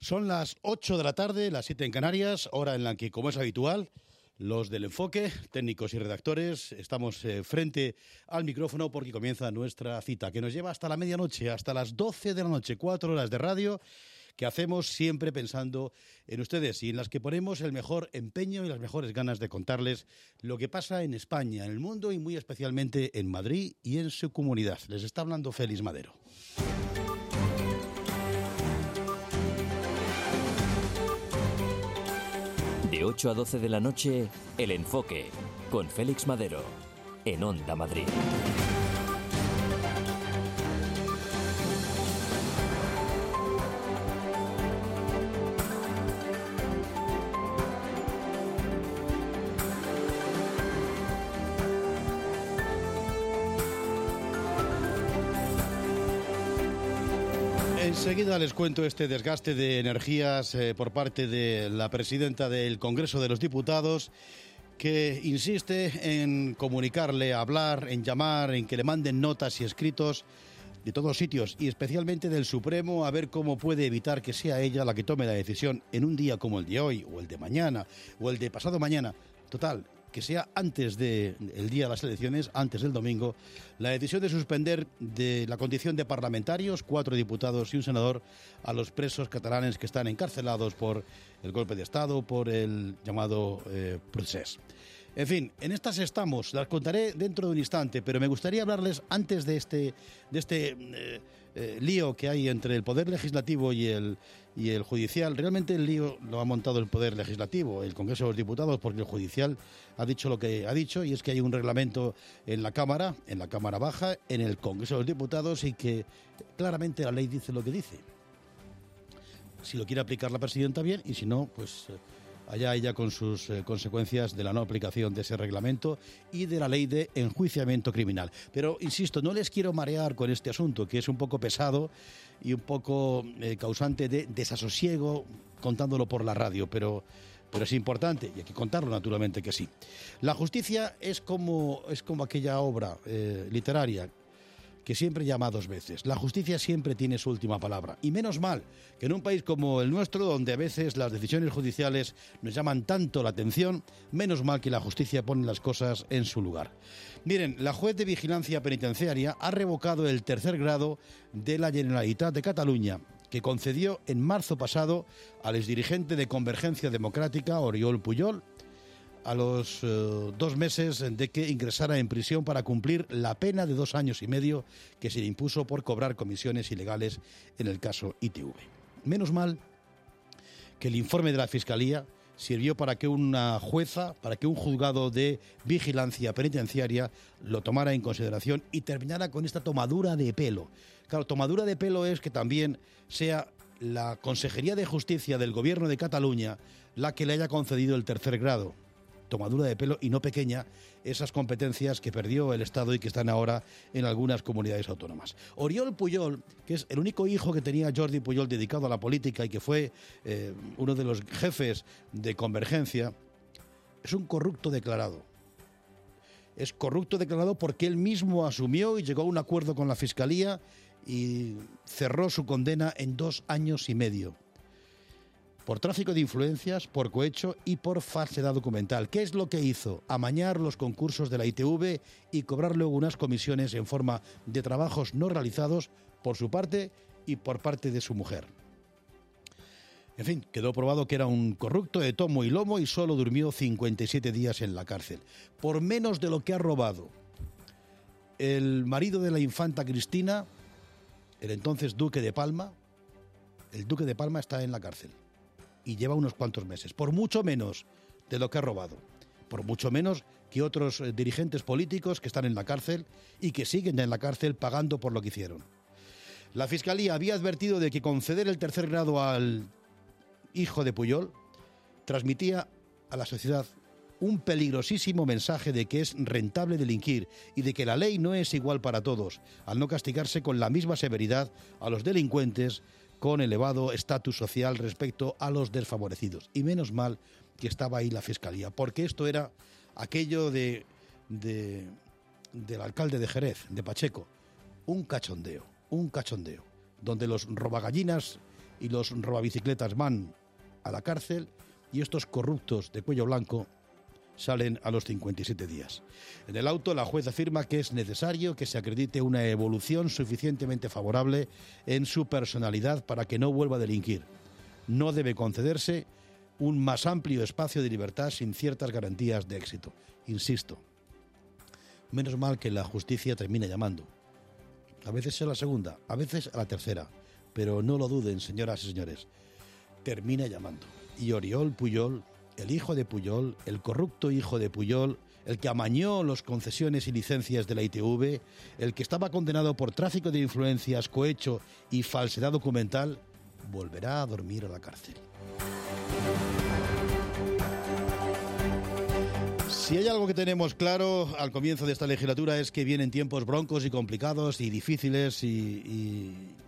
Son las 8 de la tarde, las 7 en Canarias, hora en la que, como es habitual, los del Enfoque, técnicos y redactores, estamos frente al micrófono porque comienza nuestra cita, que nos lleva hasta la medianoche, hasta las 12 de la noche, 4 horas de radio, que hacemos siempre pensando en ustedes y en las que ponemos el mejor empeño y las mejores ganas de contarles lo que pasa en España, en el mundo y muy especialmente en Madrid y en su comunidad. Les está hablando Félix Madero. De 8 a 12 de la noche, El Enfoque, con Félix Madero, en Onda Madrid. Enseguida les cuento este desgaste de energías por parte de la presidenta del Congreso de los Diputados, que insiste en comunicarle, hablar, en llamar, en que le manden notas y escritos de todos sitios y especialmente del Supremo, a ver cómo puede evitar que sea ella la que tome la decisión en un día como el de hoy, o el de mañana, o el de pasado mañana. Total, que sea antes del día de las elecciones, antes del domingo, la decisión de suspender de la condición de parlamentarios, 4 diputados y un senador, a los presos catalanes que están encarcelados por el golpe de Estado, por el llamado procés. En fin, en estas estamos, las contaré dentro de un instante, pero me gustaría hablarles antes de este lío que hay entre el Poder Legislativo y el Judicial. Realmente el lío lo ha montado el Poder Legislativo, el Congreso de los Diputados, porque el Judicial ha dicho lo que ha dicho, y es que hay un reglamento en la Cámara Baja, en el Congreso de los Diputados, y que claramente la ley dice lo que dice. Si lo quiere aplicar la presidenta, bien, y si no, pues allá ella con sus consecuencias de la no aplicación de ese reglamento y de la ley de enjuiciamiento criminal. Pero, insisto, no les quiero marear con este asunto, que es un poco pesado y un poco causante de desasosiego contándolo por la radio, pero es importante y hay que contarlo, naturalmente que sí. La justicia es como aquella obra literaria que siempre llama 2 veces. La justicia siempre tiene su última palabra. Y menos mal que en un país como el nuestro, donde a veces las decisiones judiciales nos llaman tanto la atención, menos mal que la justicia pone las cosas en su lugar. Miren, la juez de vigilancia penitenciaria ha revocado el 3er grado de la Generalitat de Cataluña, que concedió en marzo pasado al exdirigente de Convergencia Democrática, Oriol Pujol, a los 2 meses de que ingresara en prisión para cumplir la pena de 2 años y medio que se le impuso por cobrar comisiones ilegales en el caso ITV. Menos mal que el informe de la Fiscalía sirvió para que una jueza, para que un juzgado de vigilancia penitenciaria lo tomara en consideración y terminara con esta tomadura de pelo. Claro, tomadura de pelo es que también sea la Consejería de Justicia del Gobierno de Cataluña la que le haya concedido el 3er grado. Tomadura de pelo, y no pequeña, esas competencias que perdió el Estado y que están ahora en algunas comunidades autónomas. Oriol Pujol, que es el único hijo que tenía Jordi Pujol dedicado a la política y que fue uno de los jefes de Convergencia, es un corrupto declarado. Es corrupto declarado porque él mismo asumió y llegó a un acuerdo con la Fiscalía y cerró su condena en 2 años y medio. Por tráfico de influencias, por cohecho y por falsedad documental. ¿Qué es lo que hizo? Amañar los concursos de la ITV y cobrar luego unas comisiones en forma de trabajos no realizados por su parte y por parte de su mujer. En fin, quedó probado que era un corrupto de tomo y lomo y solo durmió 57 días en la cárcel. Por menos de lo que ha robado el marido de la infanta Cristina, el entonces duque de Palma. El duque de Palma está en la cárcel y lleva unos cuantos meses, por mucho menos de lo que ha robado, por mucho menos que otros dirigentes políticos que están en la cárcel y que siguen en la cárcel pagando por lo que hicieron. La Fiscalía había advertido de que conceder el 3er grado al hijo de Pujol transmitía a la sociedad un peligrosísimo mensaje de que es rentable delinquir y de que la ley no es igual para todos, al no castigarse con la misma severidad a los delincuentes con elevado estatus social respecto a los desfavorecidos. Y menos mal que estaba ahí la Fiscalía, porque esto era aquello del alcalde de Jerez, de Pacheco, un cachondeo, donde los robagallinas y los robabicicletas van a la cárcel y estos corruptos de cuello blanco salen a los 57 días. En el auto, la juez afirma que es necesario que se acredite una evolución suficientemente favorable en su personalidad para que no vuelva a delinquir. No debe concederse un más amplio espacio de libertad sin ciertas garantías de éxito. Insisto, menos mal que la justicia termina llamando. A veces a la segunda, a veces a la tercera, pero no lo duden, señoras y señores, termina llamando. Y Oriol Pujol, el hijo de Pujol, el corrupto hijo de Pujol, el que amañó las concesiones y licencias de la ITV, el que estaba condenado por tráfico de influencias, cohecho y falsedad documental, volverá a dormir a la cárcel. Si hay algo que tenemos claro al comienzo de esta legislatura es que vienen tiempos broncos y complicados y difíciles y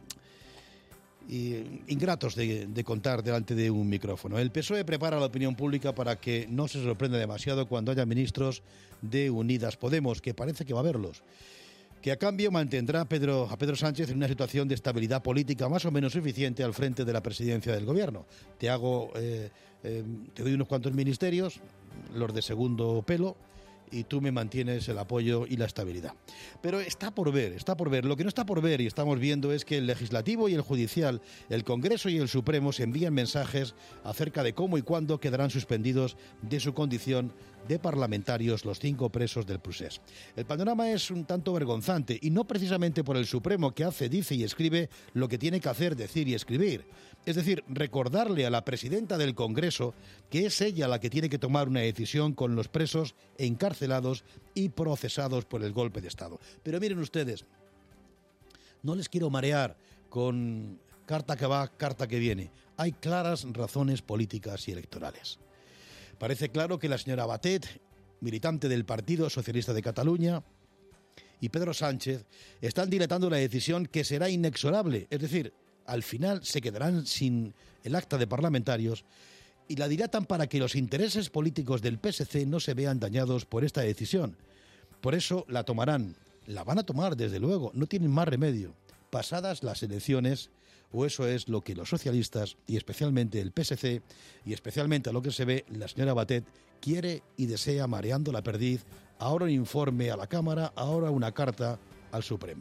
ingratos de contar delante de un micrófono. El PSOE prepara la opinión pública para que no se sorprenda demasiado cuando haya ministros de Unidas Podemos, que parece que va a haberlos, que a cambio mantendrá a Pedro Sánchez en una situación de estabilidad política más o menos suficiente al frente de la presidencia del gobierno. Te doy unos cuantos ministerios, los de segundo pelo, y tú me mantienes el apoyo y la estabilidad. Pero está por ver. Lo que no está por ver y estamos viendo es que el Legislativo y el Judicial, el Congreso y el Supremo se envían mensajes acerca de cómo y cuándo quedarán suspendidos de su condición de parlamentarios los 5 presos del Procés. El panorama es un tanto vergonzante y no precisamente por el Supremo, que hace, dice y escribe lo que tiene que hacer, decir y escribir. Es decir, recordarle a la presidenta del Congreso que es ella la que tiene que tomar una decisión con los presos encarcelados y procesados por el golpe de Estado. Pero miren ustedes, no les quiero marear con carta que va, carta que viene. Hay claras razones políticas y electorales. Parece claro que la señora Batet, militante del Partido Socialista de Cataluña, y Pedro Sánchez están dilatando la decisión que será inexorable, es decir, al final se quedarán sin el acta de parlamentarios y la dilatan para que los intereses políticos del PSC no se vean dañados por esta decisión. Por eso la tomarán, la van a tomar desde luego, no tienen más remedio, pasadas las elecciones, o eso es lo que los socialistas y especialmente el PSC y especialmente a lo que se ve la señora Batet quiere y desea, mareando la perdiz, ahora un informe a la Cámara, ahora una carta al Supremo.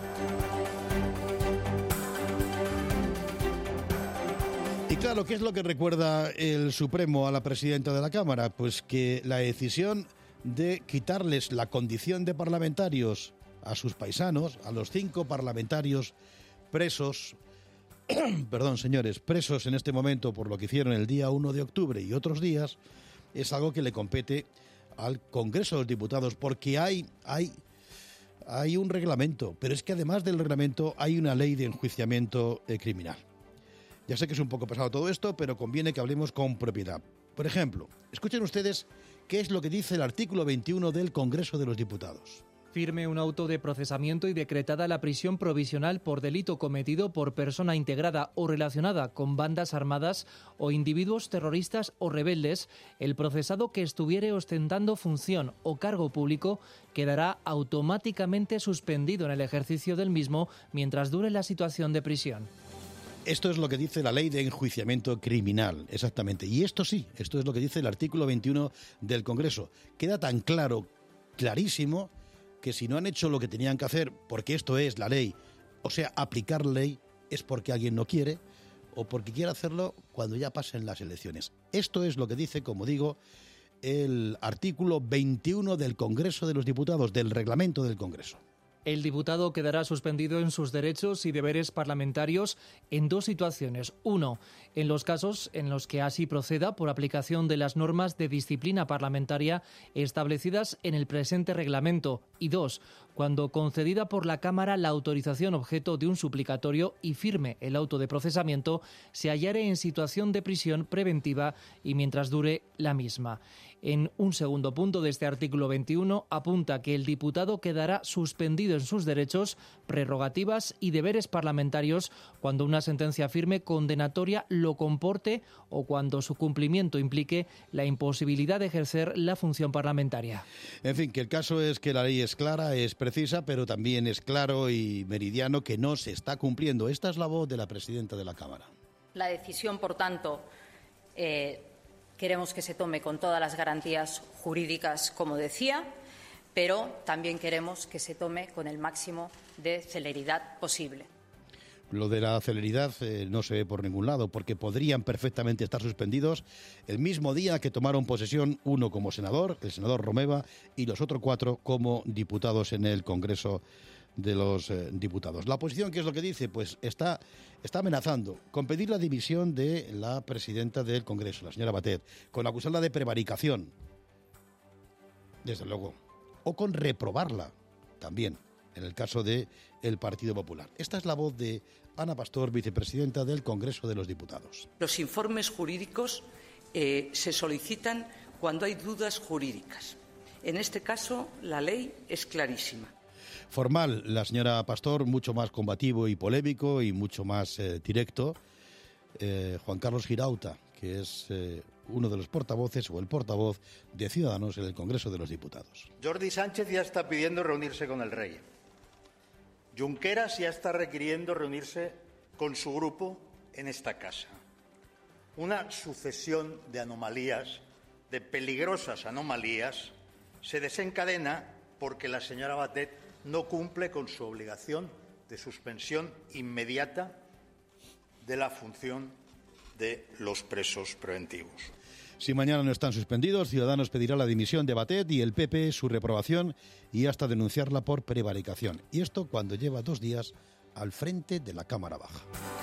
Y claro, ¿qué es lo que recuerda el Supremo a la presidenta de la Cámara? Pues que la decisión de quitarles la condición de parlamentarios a sus paisanos, a los 5 parlamentarios presos, presos en este momento por lo que hicieron el día 1 de octubre y otros días, es algo que le compete al Congreso de los Diputados, porque hay un reglamento, pero es que además del reglamento hay una ley de enjuiciamiento criminal. Ya sé que es un poco pesado todo esto, pero conviene que hablemos con propiedad. Por ejemplo, escuchen ustedes qué es lo que dice el artículo 21 del Congreso de los Diputados. Firme un auto de procesamiento y decretada la prisión provisional por delito cometido por persona integrada o relacionada con bandas armadas o individuos terroristas o rebeldes, el procesado que estuviere ostentando función o cargo público quedará automáticamente suspendido en el ejercicio del mismo mientras dure la situación de prisión. Esto es lo que dice la ley de enjuiciamiento criminal, exactamente. Y esto es lo que dice el artículo 21 del Congreso. Queda tan claro, clarísimo, que si no han hecho lo que tenían que hacer, porque esto es la ley, o sea, aplicar la ley, es porque alguien no quiere o porque quiere hacerlo cuando ya pasen las elecciones. Esto es lo que dice, como digo, el artículo 21 del Congreso de los Diputados, del reglamento del Congreso. El diputado quedará suspendido en sus derechos y deberes parlamentarios en 2 situaciones. 1, en los casos en los que así proceda por aplicación de las normas de disciplina parlamentaria establecidas en el presente reglamento. Y 2, cuando concedida por la Cámara la autorización objeto de un suplicatorio y firme el auto de procesamiento, se hallare en situación de prisión preventiva y mientras dure la misma. En un segundo punto de este artículo 21 apunta que el diputado quedará suspendido en sus derechos, prerrogativas y deberes parlamentarios cuando una sentencia firme condenatoria lo comporte o cuando su cumplimiento implique la imposibilidad de ejercer la función parlamentaria. En fin, que el caso es que la ley es clara, es precisa, pero también es claro y meridiano que no se está cumpliendo. Esta es la voz de la presidenta de la Cámara. La decisión, por tanto, queremos que se tome con todas las garantías jurídicas, como decía, pero también queremos que se tome con el máximo de celeridad posible. Lo de la celeridad no se ve por ningún lado, porque podrían perfectamente estar suspendidos el mismo día que tomaron posesión, uno como senador, el senador Romeva, y los otros 4 como diputados en el Congreso de los Diputados. La oposición, ¿qué es lo que dice? Pues está amenazando con pedir la dimisión de la presidenta del Congreso, la señora Batet, con acusarla de prevaricación, desde luego, o con reprobarla también, en el caso del Partido Popular. Esta es la voz de Ana Pastor, vicepresidenta del Congreso de los Diputados. Los informes jurídicos se solicitan cuando hay dudas jurídicas. En este caso, la ley es clarísima. Formal, la señora Pastor, mucho más combativo y polémico y mucho más directo. Juan Carlos Girauta, que es uno de los portavoces o el portavoz de Ciudadanos en el Congreso de los Diputados. Jordi Sánchez ya está pidiendo reunirse con el rey. Junqueras ya está requiriendo reunirse con su grupo en esta casa. Una sucesión de anomalías, de peligrosas anomalías, se desencadena porque la señora Batet no cumple con su obligación de suspensión inmediata de la función de los presos preventivos. Si mañana no están suspendidos, Ciudadanos pedirá la dimisión de Batet y el PP su reprobación y hasta denunciarla por prevaricación. Y esto cuando lleva 2 días al frente de la Cámara Baja.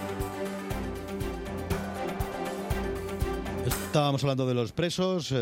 Estábamos hablando de los presos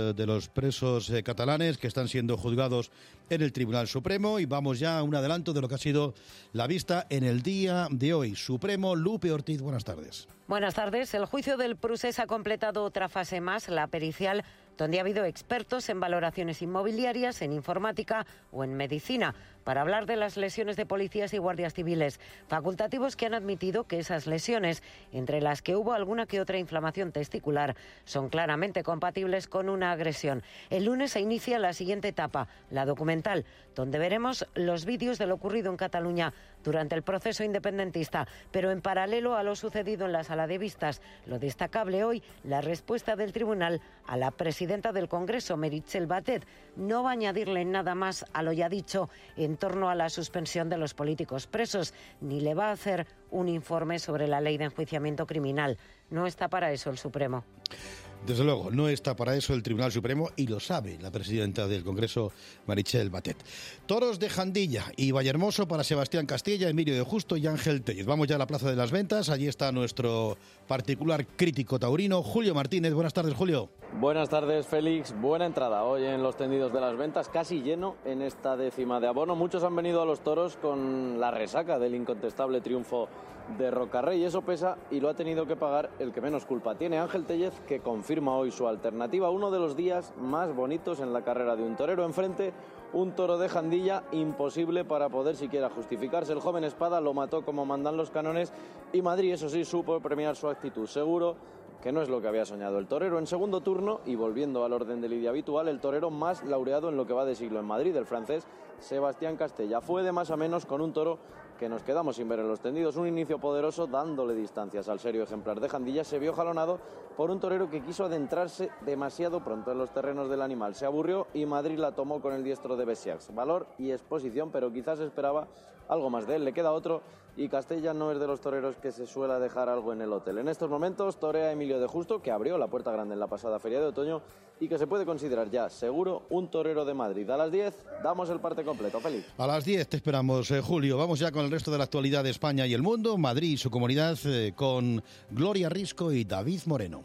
catalanes que están siendo juzgados en el Tribunal Supremo y vamos ya a un adelanto de lo que ha sido la vista en el día de hoy. Supremo, Lupe Ortiz, buenas tardes. Buenas tardes. El juicio del Prusés ha completado otra fase más, la pericial, donde ha habido expertos en valoraciones inmobiliarias, en informática o en medicina, para hablar de las lesiones de policías y guardias civiles, facultativos que han admitido que esas lesiones, entre las que hubo alguna que otra inflamación testicular, son claramente compatibles con una agresión. El lunes se inicia la siguiente etapa, la documental, donde veremos los vídeos de lo ocurrido en Cataluña durante el proceso independentista, pero en paralelo a lo sucedido en la sala de vistas. Lo destacable hoy, la respuesta del tribunal a la presidenta del Congreso, Meritxell Batet. No va a añadirle nada más a lo ya dicho en torno a la suspensión de los políticos presos, ni le va a hacer un informe sobre la ley de enjuiciamiento criminal. No está para eso el Supremo. Desde luego, no está para eso el Tribunal Supremo y lo sabe la presidenta del Congreso, Meritxell Batet. Toros de Jandilla y Vallehermoso para Sebastián Castella, Emilio de Justo y Ángel Tellez. Vamos ya a la Plaza de las Ventas. Allí está nuestro particular crítico taurino, Julio Martínez. Buenas tardes, Julio. Buenas tardes, Félix. Buena entrada hoy en los tendidos de las ventas, casi lleno en esta 10ª de abono. Muchos han venido a los toros con la resaca del incontestable triunfo de Rocarrey. Eso pesa y lo ha tenido que pagar el que menos culpa tiene, Ángel Tellez, que confirma hoy su alternativa. Uno de los días más bonitos en la carrera de un torero. Enfrente, un toro de Jandilla imposible para poder siquiera justificarse. El joven Espada lo mató como mandan los cánones y Madrid, eso sí, supo premiar su actitud. Seguro que no es lo que había soñado el torero. En segundo turno, y volviendo al orden de lidia habitual, el torero más laureado en lo que va de siglo en Madrid, el francés Sebastián Castella. Fue de más a menos con un toro que nos quedamos sin ver en los tendidos. Un inicio poderoso dándole distancias al serio ejemplar de Jandilla. Se vio jalonado por un torero que quiso adentrarse demasiado pronto en los terrenos del animal. Se aburrió y Madrid la tomó con el diestro de Bessiax. Valor y exposición, pero quizás esperaba algo más de él. Le queda otro y Castella no es de los toreros que se suele dejar algo en el hotel. En estos momentos torea Emilio de Justo, que abrió la puerta grande en la pasada feria de otoño y que se puede considerar ya seguro un torero de Madrid. A las 10 damos el parte completo, Félix. A las 10 te esperamos, Julio. Vamos ya con el resto de la actualidad de España y el mundo. Madrid y su comunidad con Gloria Risco y David Moreno.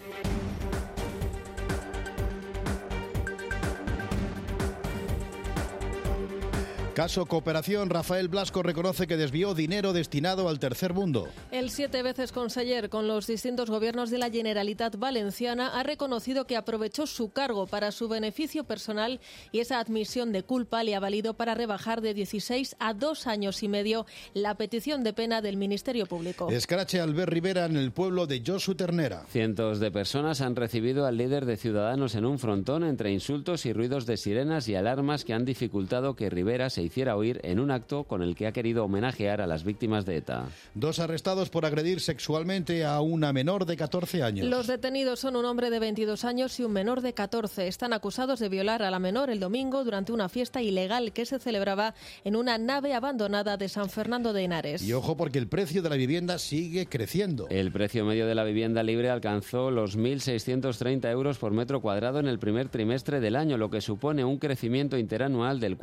Caso Cooperación, Rafael Blasco reconoce que desvió dinero destinado al tercer mundo. El 7 veces conseller con los distintos gobiernos de la Generalitat Valenciana ha reconocido que aprovechó su cargo para su beneficio personal y esa admisión de culpa le ha valido para rebajar de 16 a 2 años y medio la petición de pena del Ministerio Público. Escrache Albert Rivera en el pueblo de Josu Ternera. Cientos de personas han recibido al líder de Ciudadanos en un frontón entre insultos y ruidos de sirenas y alarmas que han dificultado que Rivera se se hiciera oír en un acto con el que ha querido homenajear a las víctimas de ETA. 2 arrestados por agredir sexualmente a una menor de 14 años. Los detenidos son un hombre de 22 años y un menor de 14. Están acusados de violar a la menor el domingo durante una fiesta ilegal que se celebraba en una nave abandonada de San Fernando de Henares. Y ojo, porque el precio de la vivienda sigue creciendo. El precio medio de la vivienda libre alcanzó los 1.630 euros por metro cuadrado en el primer trimestre del año, lo que supone un crecimiento interanual del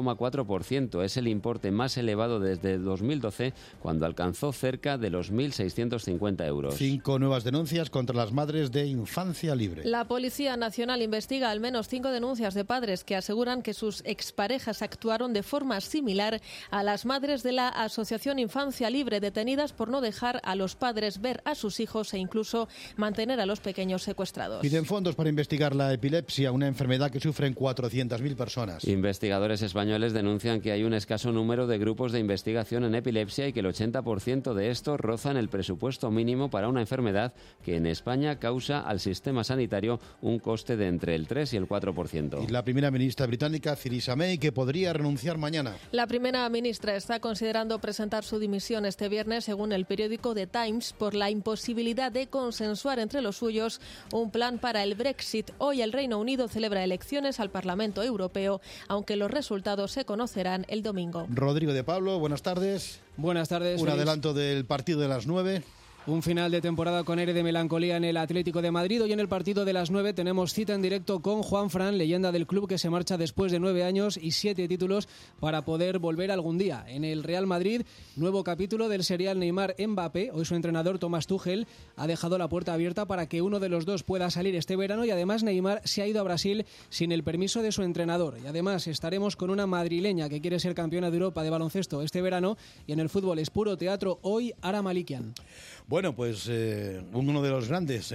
4,4%. Es el importe más elevado desde 2012, cuando alcanzó cerca de los 1.650 euros. 5 nuevas denuncias contra las madres de Infancia Libre. La Policía Nacional investiga al menos 5 denuncias de padres que aseguran que sus exparejas actuaron de forma similar a las madres de la Asociación Infancia Libre, detenidas por no dejar a los padres ver a sus hijos e incluso mantener a los pequeños secuestrados. Piden fondos para investigar la epilepsia, una enfermedad que sufren 400.000 personas. Investigadores españoles denuncian que hay un escaso número de grupos de investigación en epilepsia y que el 80% de estos rozan el presupuesto mínimo para una enfermedad que en España causa al sistema sanitario un coste de entre el 3 y el 4%. Y la primera ministra británica, Theresa May, que podría renunciar mañana. La primera ministra está considerando presentar su dimisión este viernes, según el periódico The Times, por la imposibilidad de consensuar entre los suyos un plan para el Brexit. Hoy el Reino Unido celebra elecciones al Parlamento Europeo, aunque los resultados se conocerán el domingo. Rodrigo de Pablo, buenas tardes. Buenas tardes. Un adelanto del partido de las 9. Un final de temporada con aire de melancolía en el Atlético de Madrid. Hoy en el partido de las 9 tenemos cita en directo con Juanfran, leyenda del club que se marcha después de 9 años y 7 títulos para poder volver algún día. En el Real Madrid, nuevo capítulo del serial Neymar-Mbappé. Hoy su entrenador Thomas Tuchel ha dejado la puerta abierta para que uno de los dos pueda salir este verano, y además Neymar se ha ido a Brasil sin el permiso de su entrenador. Y además estaremos con una madrileña que quiere ser campeona de Europa de baloncesto este verano, y en el fútbol es puro teatro hoy Ara Malikian. Bueno, pues uno de los grandes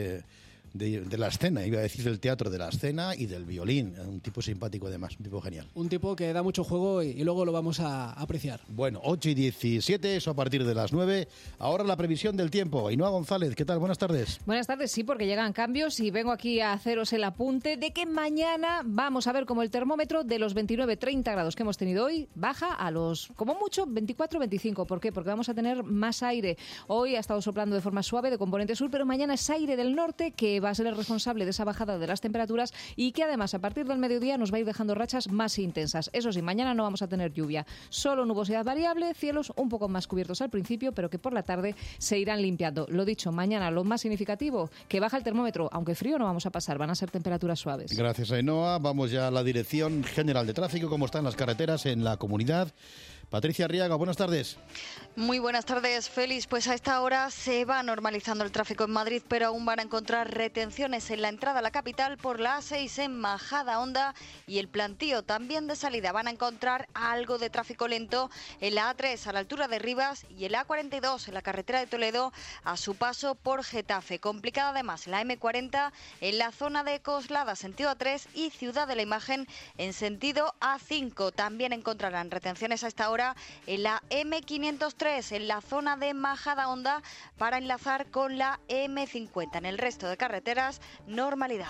de la escena, iba a decir del teatro, de la escena y del violín. Un tipo simpático además, un tipo genial. Un tipo que da mucho juego y luego lo vamos a apreciar. Bueno, 8:17, eso a partir de las 9. Ahora la previsión del tiempo. Ainhoa González, ¿qué tal? Buenas tardes. Buenas tardes, sí, porque llegan cambios y vengo aquí a haceros el apunte de que mañana vamos a ver como el termómetro de los 29-30 grados que hemos tenido hoy baja a los, como mucho, 24-25. ¿Por qué? Porque vamos a tener más aire. Hoy ha estado soplando de forma suave de componente sur, pero mañana es aire del norte que va a ser el responsable de esa bajada de las temperaturas y que además a partir del mediodía nos va a ir dejando rachas más intensas. Eso sí, mañana no vamos a tener lluvia, solo nubosidad variable, cielos un poco más cubiertos al principio, pero que por la tarde se irán limpiando. Lo dicho, mañana lo más significativo, que baja el termómetro, aunque frío no vamos a pasar, van a ser temperaturas suaves. Gracias, Ainhoa. Vamos ya a la Dirección General de Tráfico, cómo están las carreteras en la comunidad. Patricia Arriaga, buenas tardes. Muy buenas tardes, Félix. Pues a esta hora se va normalizando el tráfico en Madrid, pero aún van a encontrar retenciones en la entrada a la capital por la A6 en Majadahonda y el plantío también de salida. Van a encontrar algo de tráfico lento en la A3 a la altura de Rivas y en la A42 en la carretera de Toledo a su paso por Getafe. Complicada además la M40 en la zona de Coslada, sentido A3, y Ciudad de la Imagen en sentido A5. También encontrarán retenciones a esta hora en la M503 en la zona de Majadahonda para enlazar con la M50. En el resto de carreteras, normalidad.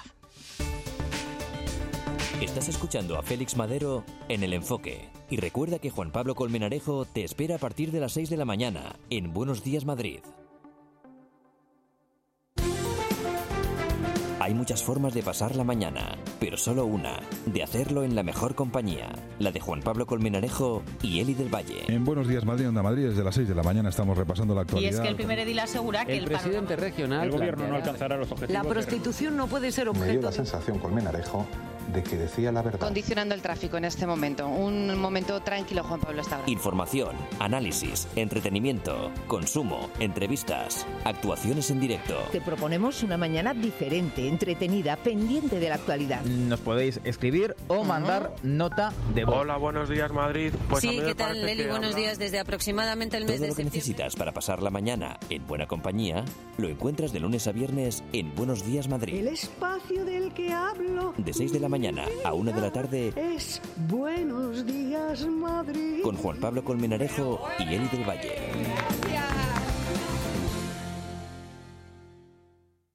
Estás escuchando a Félix Madero en El Enfoque. Y recuerda que Juan Pablo Colmenarejo te espera a partir de las 6 de la mañana en Buenos Días Madrid. Hay muchas formas de pasar la mañana, pero solo una, de hacerlo en la mejor compañía, la de Juan Pablo Colmenarejo y Eli del Valle. En Buenos Días Madrid, Onda Madrid, desde las 6 de la mañana estamos repasando la actualidad. Y es que el primer edil asegura que el presidente regional... El gobierno no alcanzará los objetivos. La prostitución no puede ser objeto... Me dio la sensación, Colmenarejo, de que decía la verdad. Condicionando el tráfico en este momento. Un momento tranquilo, Juan Pablo, hasta ahora. Información, análisis, entretenimiento, consumo, entrevistas, actuaciones en directo. Te proponemos una mañana diferente, entretenida, pendiente de la actualidad. Nos podéis escribir o mandar nota de voz. Hola, buenos días, Madrid. Pues sí, ¿qué tal, Leli? Buenos días. Desde aproximadamente el mes Todo de lo que necesitas para pasar la mañana en buena compañía lo encuentras de lunes a viernes en Buenos Días Madrid. El espacio del que hablo. De 6 de la mañana a 1 de la tarde es Buenos Días Madrid. Con Juan Pablo Colmenarejo y Eli del Valle.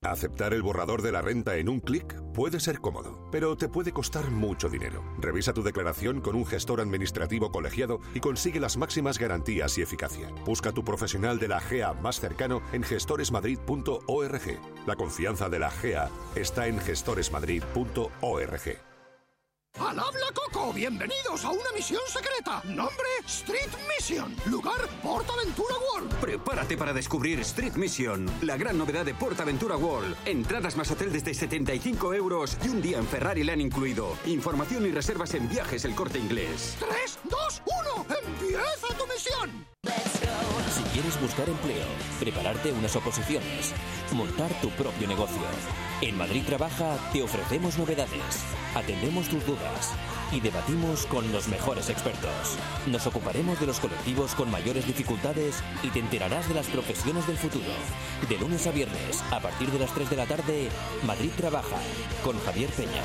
Aceptar el borrador de la renta en un clic puede ser cómodo, pero te puede costar mucho dinero. Revisa tu declaración con un gestor administrativo colegiado y consigue las máximas garantías y eficacia. Busca a tu profesional de la GEA más cercano en gestoresmadrid.org. La confianza de la GEA está en gestoresmadrid.org. ¡Al habla Coco! ¡Bienvenidos a una misión secreta! Nombre: Street Mission. Lugar: PortAventura World. Prepárate para descubrir Street Mission, la gran novedad de PortAventura World. Entradas más hotel desde 75 € y un día en Ferrari le han incluido. Información y reservas en Viajes El Corte Inglés. 3, 2, 1. ¡Empieza tu misión! Si quieres buscar empleo, prepararte unas oposiciones, montar tu propio negocio. En Madrid Trabaja te ofrecemos novedades, atendemos tus dudas y debatimos con los mejores expertos. Nos ocuparemos de los colectivos con mayores dificultades y te enterarás de las profesiones del futuro. De lunes a viernes, a partir de las 3 de la tarde, Madrid Trabaja, con Javier Peña.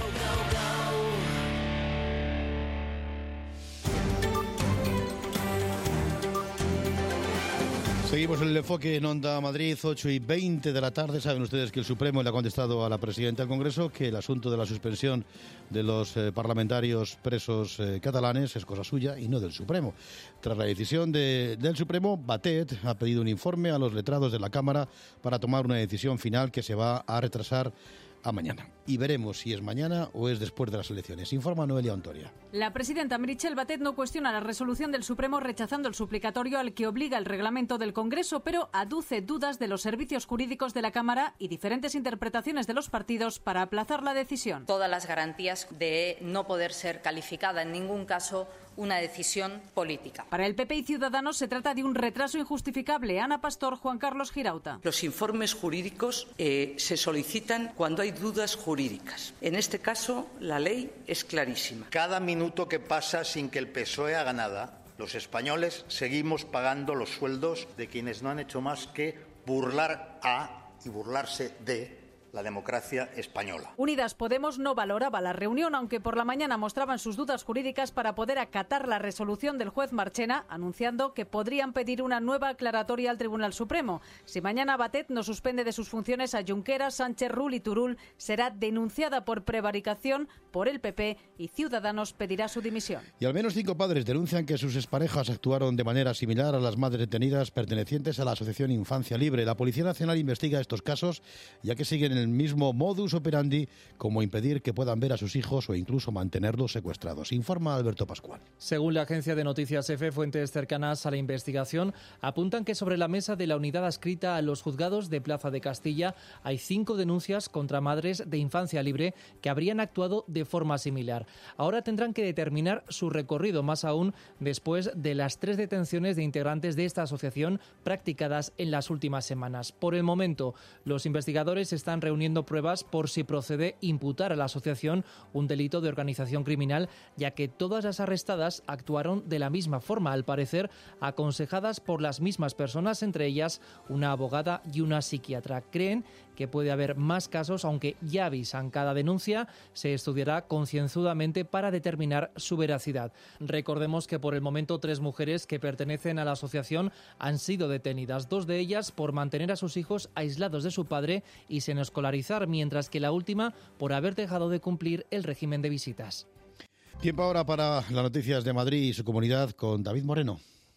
Seguimos en el enfoque en Onda Madrid, 8:20 de la tarde. Saben ustedes que el Supremo le ha contestado a la presidenta del Congreso que el asunto de la suspensión de los parlamentarios presos catalanes es cosa suya y no del Supremo. Tras la decisión del Supremo, Batet ha pedido un informe a los letrados de la Cámara para tomar una decisión final que se va a retrasar a mañana. Y veremos si es mañana o es después de las elecciones. Informa Noelia Ontoria. La presidenta Meritxell Batet no cuestiona la resolución del Supremo rechazando el suplicatorio al que obliga el reglamento del Congreso, pero aduce dudas de los servicios jurídicos de la Cámara y diferentes interpretaciones de los partidos para aplazar la decisión. Todas las garantías de no poder ser calificada en ningún caso una decisión política. Para el PP y Ciudadanos se trata de un retraso injustificable. Ana Pastor, Juan Carlos Girauta. Los informes jurídicos se solicitan cuando hay dudas jurídicas. En este caso, la ley es clarísima. Cada minuto que pasa sin que el PSOE haga nada, los españoles seguimos pagando los sueldos de quienes no han hecho más que burlar a y burlarse de la democracia española. Unidas Podemos no valoraba la reunión, aunque por la mañana mostraban sus dudas jurídicas para poder acatar la resolución del juez Marchena, anunciando que podrían pedir una nueva aclaratoria al Tribunal Supremo. Si mañana Batet no suspende de sus funciones a Junqueras, Sánchez, Rull y Turull, será denunciada por prevaricación por el PP y Ciudadanos pedirá su dimisión. Y al menos 5 padres denuncian que sus exparejas actuaron de manera similar a las madres detenidas pertenecientes a la Asociación Infancia Libre. La Policía Nacional investiga estos casos, ya que siguen el mismo modus operandi, como impedir que puedan ver a sus hijos o incluso mantenerlos secuestrados. Informa Alberto Pascual. Según la agencia de noticias EFE, fuentes cercanas a la investigación apuntan que sobre la mesa de la unidad adscrita a los juzgados de Plaza de Castilla hay 5 denuncias contra madres de Infancia Libre que habrían actuado de forma similar. Ahora tendrán que determinar su recorrido, más aún después de las 3 detenciones de integrantes de esta asociación practicadas en las últimas semanas. Por el momento, los investigadores están reuniendo pruebas por si procede imputar a la asociación un delito de organización criminal, ya que todas las arrestadas actuaron de la misma forma, al parecer aconsejadas por las mismas personas, entre ellas una abogada y una psiquiatra. Creen que puede haber más casos, aunque ya avisan, cada denuncia se estudiará concienzudamente para determinar su veracidad. Recordemos que por el momento 3 mujeres que pertenecen a la asociación han sido detenidas, 2 de ellas por mantener a sus hijos aislados de su padre y sin escolarizar, mientras que la última por haber dejado de cumplir el régimen de visitas. Tiempo ahora para las noticias de Madrid y su comunidad con David Moreno.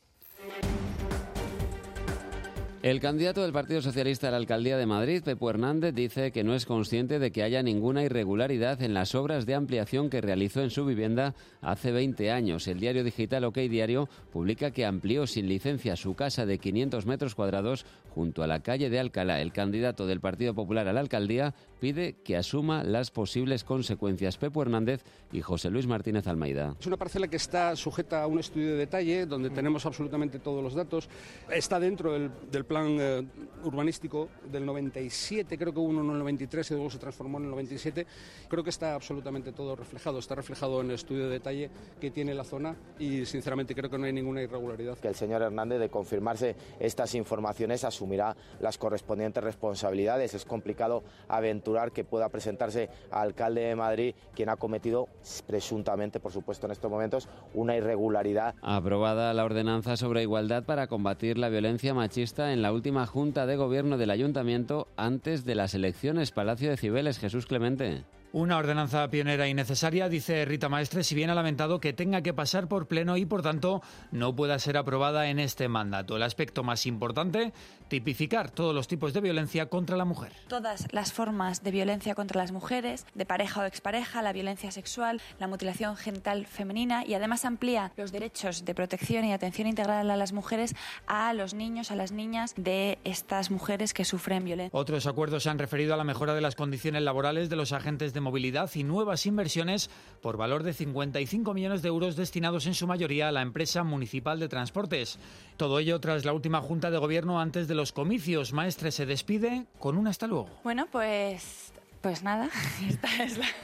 El candidato del Partido Socialista a la Alcaldía de Madrid, Pepu Hernández, dice que no es consciente de que haya ninguna irregularidad en las obras de ampliación que realizó en su vivienda hace 20 años. El diario digital OK Diario publica que amplió sin licencia su casa de 500 metros cuadrados junto a la calle de Alcalá. El candidato del Partido Popular a la Alcaldía pide que asuma las posibles consecuencias. Pepu Hernández y José Luis Martínez Almeida. Es una parcela que está sujeta a un estudio de detalle donde tenemos absolutamente todos los datos. Está dentro del plan urbanístico del 97, creo que hubo uno en el 93 y luego se transformó en el 97. Creo que está absolutamente todo reflejado. Está reflejado en el estudio de detalle que tiene la zona y sinceramente creo que no hay ninguna irregularidad. Que el señor Hernández, de confirmarse estas informaciones, asumirá las correspondientes responsabilidades. Es complicado aventurar que pueda presentarse alcalde de Madrid quien ha cometido presuntamente, por supuesto en estos momentos, una irregularidad. Aprobada la ordenanza sobre igualdad para combatir la violencia machista en la última Junta de Gobierno del Ayuntamiento antes de las elecciones. Palacio de Cibeles, Jesús Clemente. Una ordenanza pionera y necesaria, dice Rita Maestre, si bien ha lamentado que tenga que pasar por pleno y, por tanto, no pueda ser aprobada en este mandato. El aspecto más importante, tipificar todos los tipos de violencia contra la mujer. Todas las formas de violencia contra las mujeres, de pareja o expareja, la violencia sexual, la mutilación genital femenina, y además amplía los derechos de protección y atención integral a las mujeres, a los niños, a las niñas de estas mujeres que sufren violencia. Otros acuerdos se han referido a la mejora de las condiciones laborales de los agentes de movilidad y nuevas inversiones por valor de 55 millones de euros destinados en su mayoría a la empresa municipal de transportes. Todo ello tras la última Junta de Gobierno antes de los comicios. Maestre se despide con un hasta luego. Bueno, pues nada, esta es la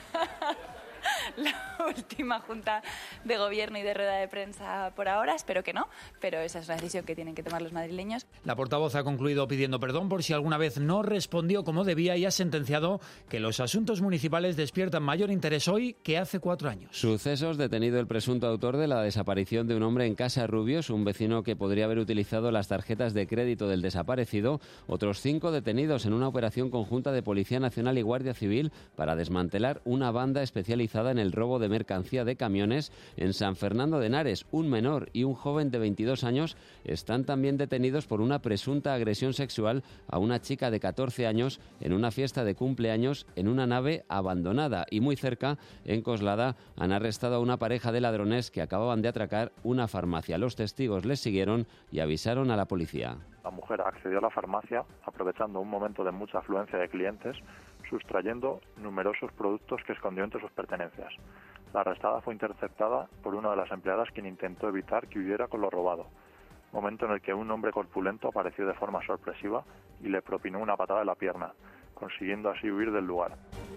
última Junta de Gobierno y de rueda de prensa por ahora. Espero que no, pero esa es una decisión que tienen que tomar los madrileños. La portavoz ha concluido pidiendo perdón por si alguna vez no respondió como debía y ha sentenciado que los asuntos municipales despiertan mayor interés hoy que hace 4 años. Sucesos: detenido el presunto autor de la desaparición de un hombre en Casa Rubios, un vecino que podría haber utilizado las tarjetas de crédito del desaparecido. Otros 5 detenidos en una operación conjunta de Policía Nacional y Guardia Civil para desmantelar una banda especializada en el robo de mercancía de camiones en San Fernando de Henares. Un menor y un joven de 22 años están también detenidos por una presunta agresión sexual a una chica de 14 años en una fiesta de cumpleaños en una nave abandonada. Y muy cerca, en Coslada, han arrestado a una pareja de ladrones que acababan de atracar una farmacia. Los testigos les siguieron y avisaron a la policía. La mujer accedió a la farmacia aprovechando un momento de mucha afluencia de clientes, sustrayendo numerosos productos que escondió entre sus pertenencias. La arrestada fue interceptada por una de las empleadas, quien intentó evitar que huyera con lo robado, momento en el que un hombre corpulento apareció de forma sorpresiva y le propinó una patada en la pierna, consiguiendo así huir del lugar.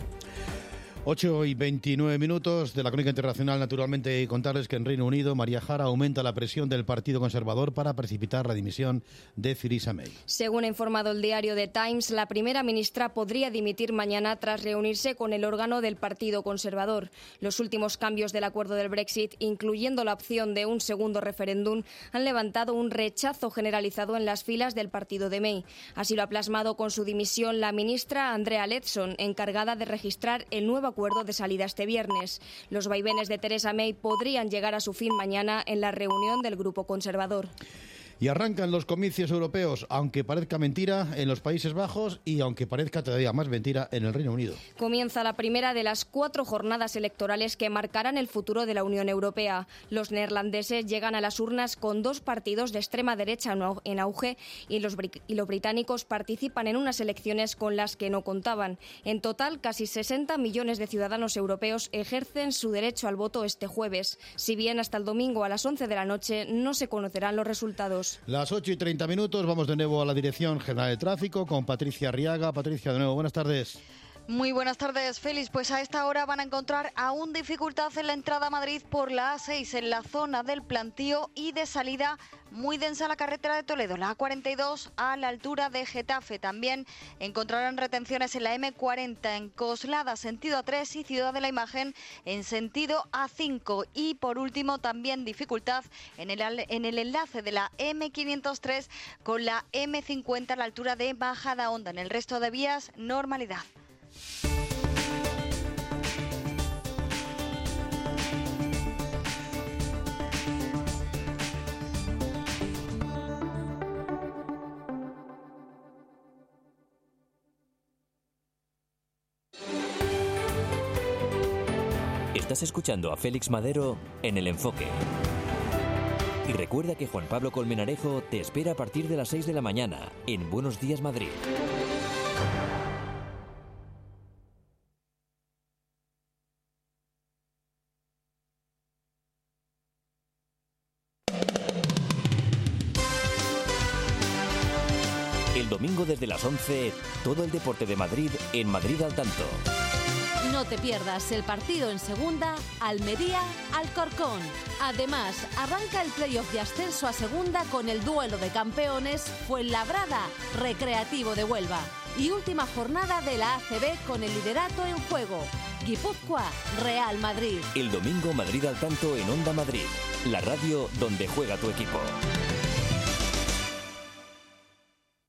8:29 de la crónica internacional. Naturalmente, contarles que en Reino Unido, María Jara, aumenta la presión del Partido Conservador para precipitar la dimisión de Theresa May. Según ha informado el diario The Times, la primera ministra podría dimitir mañana tras reunirse con el órgano del Partido Conservador. Los últimos cambios del acuerdo del Brexit, incluyendo la opción de un segundo referéndum, han levantado un rechazo generalizado en las filas del partido de May. Así lo ha plasmado con su dimisión la ministra Andrea Leadsom, encargada de registrar el nuevo acuerdo de salida este viernes. Los vaivenes de Theresa May podrían llegar a su fin mañana en la reunión del Grupo Conservador. Y arrancan los comicios europeos, aunque parezca mentira, en los Países Bajos y aunque parezca todavía más mentira, en el Reino Unido. Comienza la primera de las 4 jornadas electorales que marcarán el futuro de la Unión Europea. Los neerlandeses llegan a las urnas con 2 partidos de extrema derecha en auge y los británicos participan en unas elecciones con las que no contaban. En total, casi 60 millones de ciudadanos europeos ejercen su derecho al voto este jueves. Si bien hasta el domingo a las 11 de la noche no se conocerán los resultados. Las 8:30, vamos de nuevo a la Dirección General de Tráfico con Patricia Arriaga. Patricia, de nuevo, buenas tardes. Muy buenas tardes, Félix. Pues a esta hora van a encontrar aún dificultad en la entrada a Madrid por la A6, en la zona del Plantío, y de salida muy densa la carretera de Toledo, la A42 a la altura de Getafe. También encontrarán retenciones en la M40 en Coslada, sentido A3, y Ciudad de la Imagen en sentido A5. Y por último, también dificultad en el enlace de la M503 con la M50 a la altura de Majadahonda. En el resto de vías, normalidad. Estás escuchando a Félix Madero en El Enfoque. Y recuerda que Juan Pablo Colmenarejo te espera a partir de las 6 de la mañana en Buenos Días Madrid. El domingo desde las 11, todo el deporte de Madrid en Madrid al tanto. No te pierdas el partido en segunda, Almería-Alcorcón. Además, arranca el playoff de ascenso a segunda con el duelo de campeones Fuenlabrada-Recreativo de Huelva. Y última jornada de la ACB con el liderato en juego. Guipúzcoa-Real Madrid. El domingo Madrid al tanto en Onda Madrid, la radio donde juega tu equipo.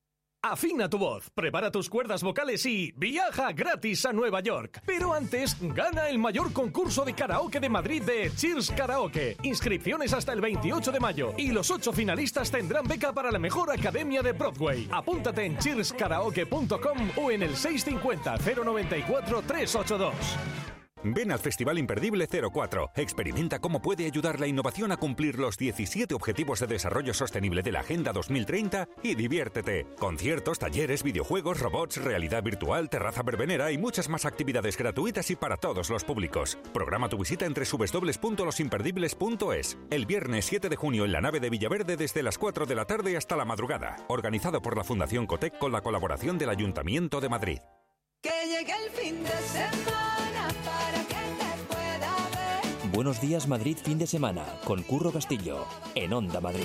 Afina tu voz, prepara tus cuerdas vocales y viaja gratis a Nueva York. Pero antes, gana el mayor concurso de karaoke de Madrid de Cheers Karaoke. Inscripciones hasta el 28 de mayo y los 8 finalistas tendrán beca para la mejor academia de Broadway. Apúntate en cheerskaraoke.com o en el 650 094 382. Ven al Festival Imperdible 04. Experimenta cómo puede ayudar la innovación a cumplir los 17 Objetivos de Desarrollo Sostenible de la Agenda 2030 y diviértete. Conciertos, talleres, videojuegos, robots, realidad virtual, terraza verbenera y muchas más actividades gratuitas y para todos los públicos. Programa tu visita en www.losimperdibles.es. El viernes 7 de junio en la nave de Villaverde desde las 4 de la tarde hasta la madrugada. Organizado por la Fundación Cotec con la colaboración del Ayuntamiento de Madrid. Que llegue el fin de semana para que te pueda ver. Buenos días Madrid fin de semana con Curro Castillo en Onda Madrid.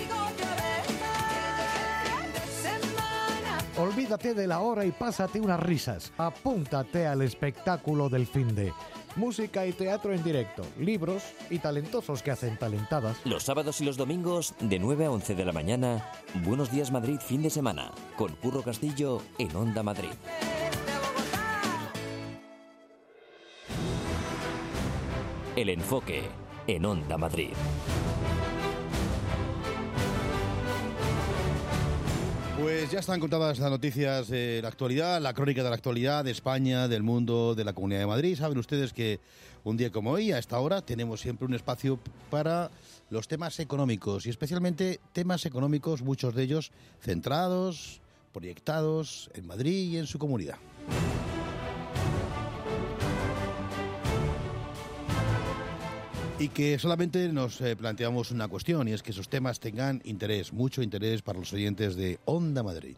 Olvídate de la hora y pásate unas risas. Apúntate al espectáculo del finde. Música y teatro en directo, libros y talentosos que hacen talentadas. Los sábados y los domingos de 9 a 11 de la mañana. Buenos días Madrid fin de semana con Curro Castillo en Onda Madrid. El enfoque en Onda Madrid. Pues ya están contadas las noticias de la actualidad, la crónica de la actualidad de España, del mundo, de la Comunidad de Madrid. Saben ustedes que un día como hoy, a esta hora, tenemos siempre un espacio para los temas económicos y especialmente temas económicos, muchos de ellos centrados, proyectados en Madrid y en su comunidad. Y que solamente nos planteamos una cuestión, y es que esos temas tengan interés, mucho interés para los oyentes de Onda Madrid.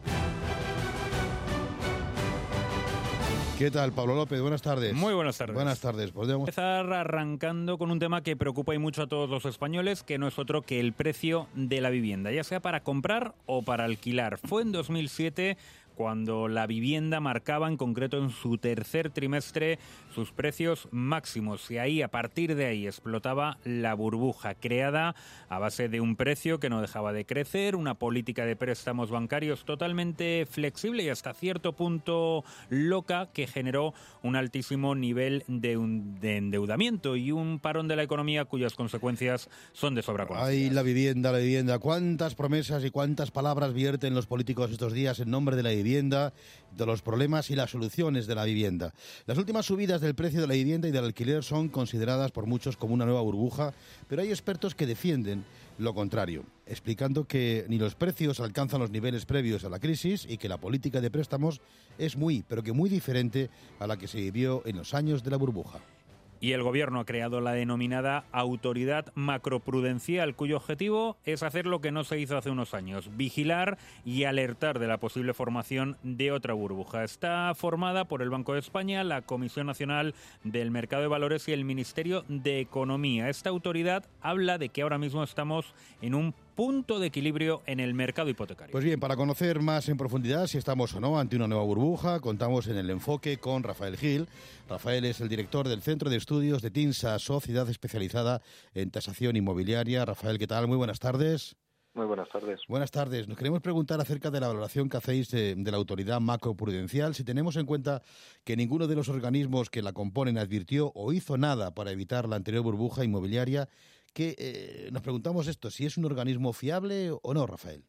¿Qué tal, Pablo López? Buenas tardes. Muy buenas tardes. Buenas tardes. Podemos empezar arrancando con un tema que preocupa y mucho a todos los españoles, que no es otro que el precio de la vivienda, ya sea para comprar o para alquilar. Fue en 2007 cuando la vivienda marcaba, en concreto en su tercer trimestre, sus precios máximos. Y ahí, a partir de ahí, explotaba la burbuja creada a base de un precio que no dejaba de crecer, una política de préstamos bancarios totalmente flexible y hasta cierto punto loca, que generó un altísimo nivel de endeudamiento y un parón de la economía cuyas consecuencias son de sobra conocidas. Ay, la vivienda. ¿Cuántas promesas y cuántas palabras vierten los políticos estos días en nombre de la vivienda, de los problemas y las soluciones de la vivienda? Las últimas subidas del precio de la vivienda y del alquiler son consideradas por muchos como una nueva burbuja, pero hay expertos que defienden lo contrario, explicando que ni los precios alcanzan los niveles previos a la crisis y que la política de préstamos es muy diferente a la que se vivió en los años de la burbuja. Y el Gobierno ha creado la denominada Autoridad Macroprudencial, cuyo objetivo es hacer lo que no se hizo hace unos años: vigilar y alertar de la posible formación de otra burbuja. Está formada por el Banco de España, la Comisión Nacional del Mercado de Valores y el Ministerio de Economía. Esta autoridad habla de que ahora mismo estamos en un punto de equilibrio en el mercado hipotecario. Pues bien, para conocer más en profundidad si estamos o no ante una nueva burbuja, contamos en el enfoque con Rafael Gil. Rafael es el director del Centro de Estudios de TINSA, sociedad especializada en tasación inmobiliaria. Rafael, ¿qué tal? Muy buenas tardes. Muy buenas tardes. Buenas tardes. Nos queremos preguntar acerca de la valoración que hacéis de la autoridad macroprudencial, si tenemos en cuenta que ninguno de los organismos que la componen advirtió o hizo nada para evitar la anterior burbuja inmobiliaria, que nos preguntamos esto, si es un organismo fiable o no, Rafael.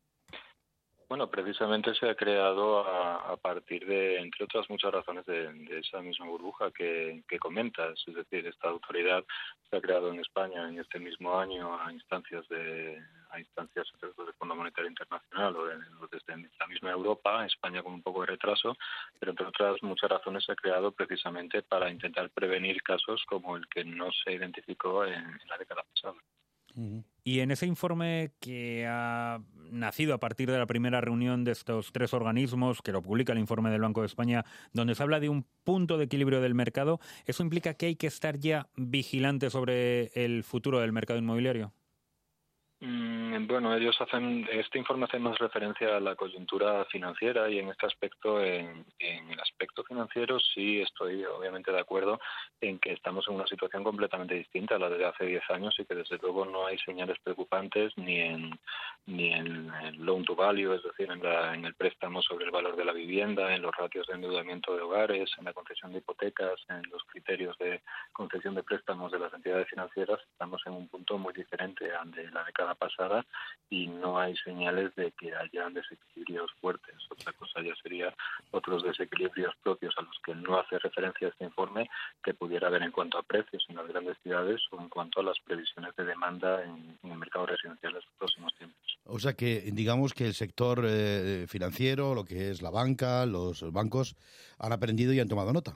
Bueno, precisamente se ha creado a partir de, entre otras muchas razones, de esa misma burbuja que comentas. Es decir, esta autoridad se ha creado en España en este mismo año a instancias del Fondo Monetario Internacional o desde la misma Europa, España con un poco de retraso, pero entre otras muchas razones se ha creado precisamente para intentar prevenir casos como el que no se identificó en la década pasada. Y en ese informe que ha nacido a partir de la primera reunión de estos tres organismos, que lo publica el informe del Banco de España, donde se habla de un punto de equilibrio del mercado, ¿eso implica que hay que estar ya vigilante sobre el futuro del mercado inmobiliario? Bueno, este informe hace más referencia a la coyuntura financiera y en este aspecto, en el aspecto financiero, sí estoy obviamente de acuerdo en que estamos en una situación completamente distinta a la de hace 10 años y que desde luego no hay señales preocupantes ni en el loan to value, es decir, en el préstamo sobre el valor de la vivienda, en los ratios de endeudamiento de hogares, en la concesión de hipotecas, en los criterios de concesión de préstamos de las entidades financieras. Estamos en un punto muy diferente al de la década pasada y no hay señales de que haya desequilibrios fuertes. Otra cosa ya sería otros desequilibrios propios a los que no hace referencia este informe que pudiera haber en cuanto a precios en las grandes ciudades o en cuanto a las previsiones de demanda en el mercado residencial en los próximos tiempos. O sea que digamos que el sector financiero, lo que es la banca, los bancos, han aprendido y han tomado nota.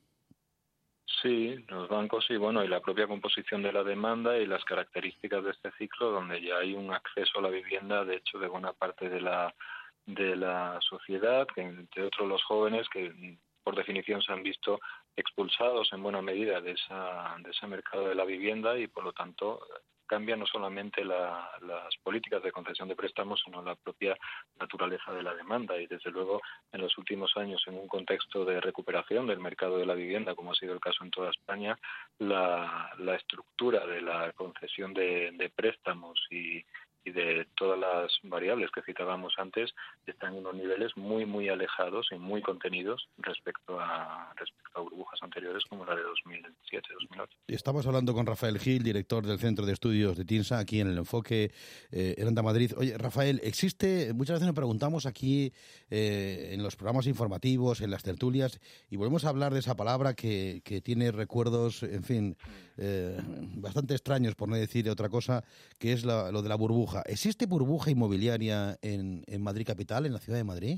Sí, los bancos y y la propia composición de la demanda y las características de este ciclo, donde ya hay un acceso a la vivienda, de hecho, de buena parte de la sociedad, que entre otros los jóvenes, que por definición se han visto expulsados en buena medida de ese mercado de la vivienda y, por lo tanto, cambia no solamente las políticas de concesión de préstamos, sino la propia naturaleza de la demanda. Y, desde luego, en los últimos años, en un contexto de recuperación del mercado de la vivienda, como ha sido el caso en toda España, la estructura de la concesión de préstamos y de todas las variables que citábamos antes están en unos niveles muy, muy alejados y muy contenidos respecto a burbujas anteriores como la de 2007-2008. Estamos hablando con Rafael Gil, director del Centro de Estudios de TINSA, aquí en el Enfoque en Onda Madrid. Oye, Rafael, muchas veces nos preguntamos aquí en los programas informativos, en las tertulias, y volvemos a hablar de esa palabra que tiene recuerdos, en fin, bastante extraños, por no decir otra cosa, que es lo de la burbuja. ¿Existe burbuja inmobiliaria en Madrid capital, en la ciudad de Madrid?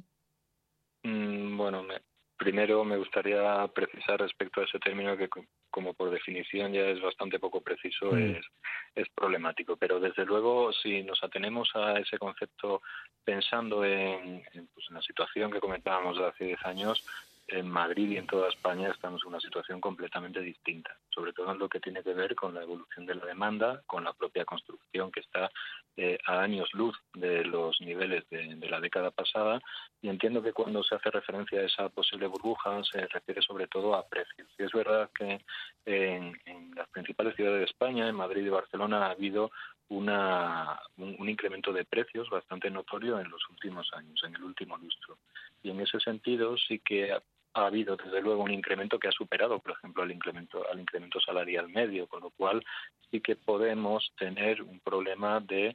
Primero me gustaría precisar respecto a ese término que, como por definición ya es bastante poco preciso, es problemático. Pero desde luego, si nos atenemos a ese concepto pensando en la situación que comentábamos de hace 10 años, en Madrid y en toda España estamos en una situación completamente distinta, sobre todo en lo que tiene que ver con la evolución de la demanda, con la propia construcción que está a años luz de los niveles de la década pasada, y entiendo que cuando se hace referencia a esa posible burbuja se refiere sobre todo a precios. Y es verdad que en las principales ciudades de España, en Madrid y Barcelona, ha habido un incremento de precios bastante notorio en los últimos años, en el último lustro. Y en ese sentido sí que ha habido desde luego un incremento que ha superado, por ejemplo, al incremento salarial medio, con lo cual sí que podemos tener un problema de